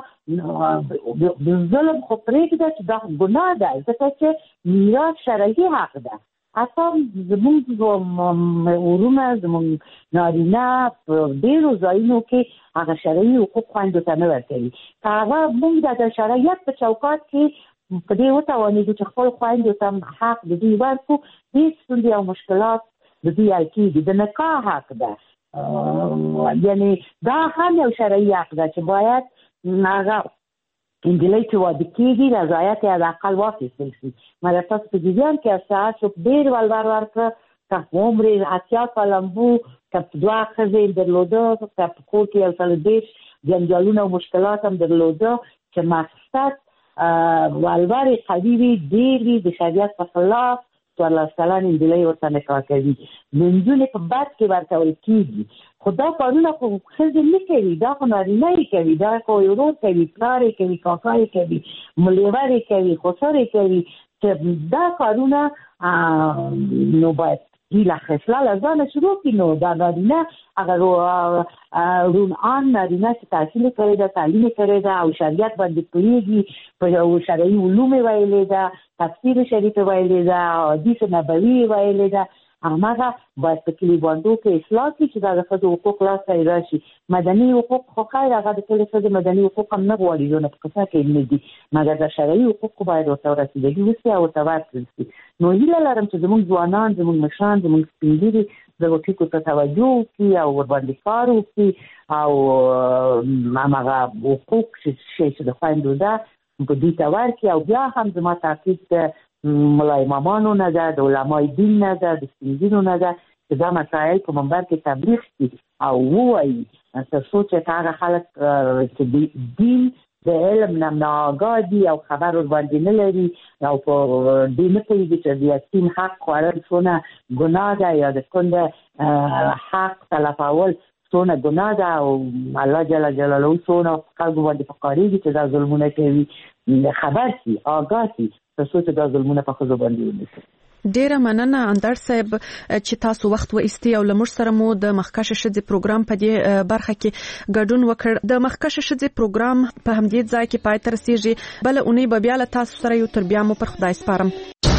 ظلم خو پرېږده چې دا ګناه ده، ځکه چې میراث شرعي حق ده. اصلا زموږ ورونه زموږ نارینه په ډېرو ځایونو کې هغه شرعي حقوق خویندو ته نه ورکوي. که هغه موږ د شرعیت په چوکاټ کې په دې وتوانېږو چې خپل خویندو ته حق د دوی ورکړو، هېڅ ستونزې او مشکلات د دوی حل کېږي. د نکاح حق ده، یعنې دا هم یو شرعي حق ده چې باید هغه نجلۍ چې واده کېږي رضایت یې حداقل واخیستل شي. مګر تاسو په جریان کې استعاره شو ډېر ولور ورکړه، که عمر اتیا کاله وو، که دوه ښځې درلوده، که په کور کې یو څلور دېرش جنجالونه او مشکلات هم درلوده، چې مقصد ولور یې قوي وي، ډېر وي، د شریعت په خلاف څوارلس کلن نجلۍ ورته نکاح کوي. نجونې په بد کې ورکول کېږي. خو دا کارونه خو ښځې نه کوي، دا خو نارینه یې کوي، دا خو ورور کوي، پلار یې کوي، کاکا یې کوي، ملیور یې کوي، خسر یې کوي. چې دا کارونه نو باید له خصله له ځانه شروع کړي. نو دا نارینه هغه رونان نارینه چې تحصیل یې کړی ده، تعلیم یې کړی ده او شریعت باندې پوهېږي، په شرعي علوم یې ویلې ده، تفسیر شریف یې ویلې ده، حدیث نبوي یې ویلې ده، هماغه باید په کلي باندو کې اصلاح کړي چې دا د ښځو حقوق لاسته یې راشي. مدني حقوق خو خیر هغه د کلي ښځې مدني حقوق هم نه غواړي، یو نه په قصه کې نه دي، مګر د شرعي حقوقو باید ورته رسېدګي وشي او ورته ورکړل شي. نو هیله لرم چې زموږ ځوانان، زموږ مشران، زموږ سپین ږیري دغه ټکو ته توجه وکړي او ورباندې کار وکړي او هغه حقوق چې د خویندو ده په دې ته ورکړي. او بیا هم زما تاکید ملا امامانو نه ده، د علمای دین نه ده، د سپین ږیرو نه ده چې دا مسایل په منبر کې تبلیغ کړي او ووایي تر څو چې هغه خلک چې دین د علم نه ناآګاه دي او خبر ورباندې نه لري او په دې نه پوهېږي چې د یتیم حق خوړل څونه ګناه ده یا د کونډه حق تلفول څونه ګناه ده او الله جل جلاله څونه خلکو باندې فقارېږي چې دا ظلمونه کوي، خبر شي، آګاه شي تر څو چې دا ظلمونه په ښځو باندې ونیسي. ډیره مننه اندر صاحب چې تاسو وخت و ایستي او لمر سره مو د مخکشه شذې پروګرام په دې برخه کې ګډون وکړ. د مخکشه شذې پروګرام په همدې ځای کې پای ته رسیږي. بل اونۍ به بیا له تاسو سره یو تر بیا مو پر خدای سپارم.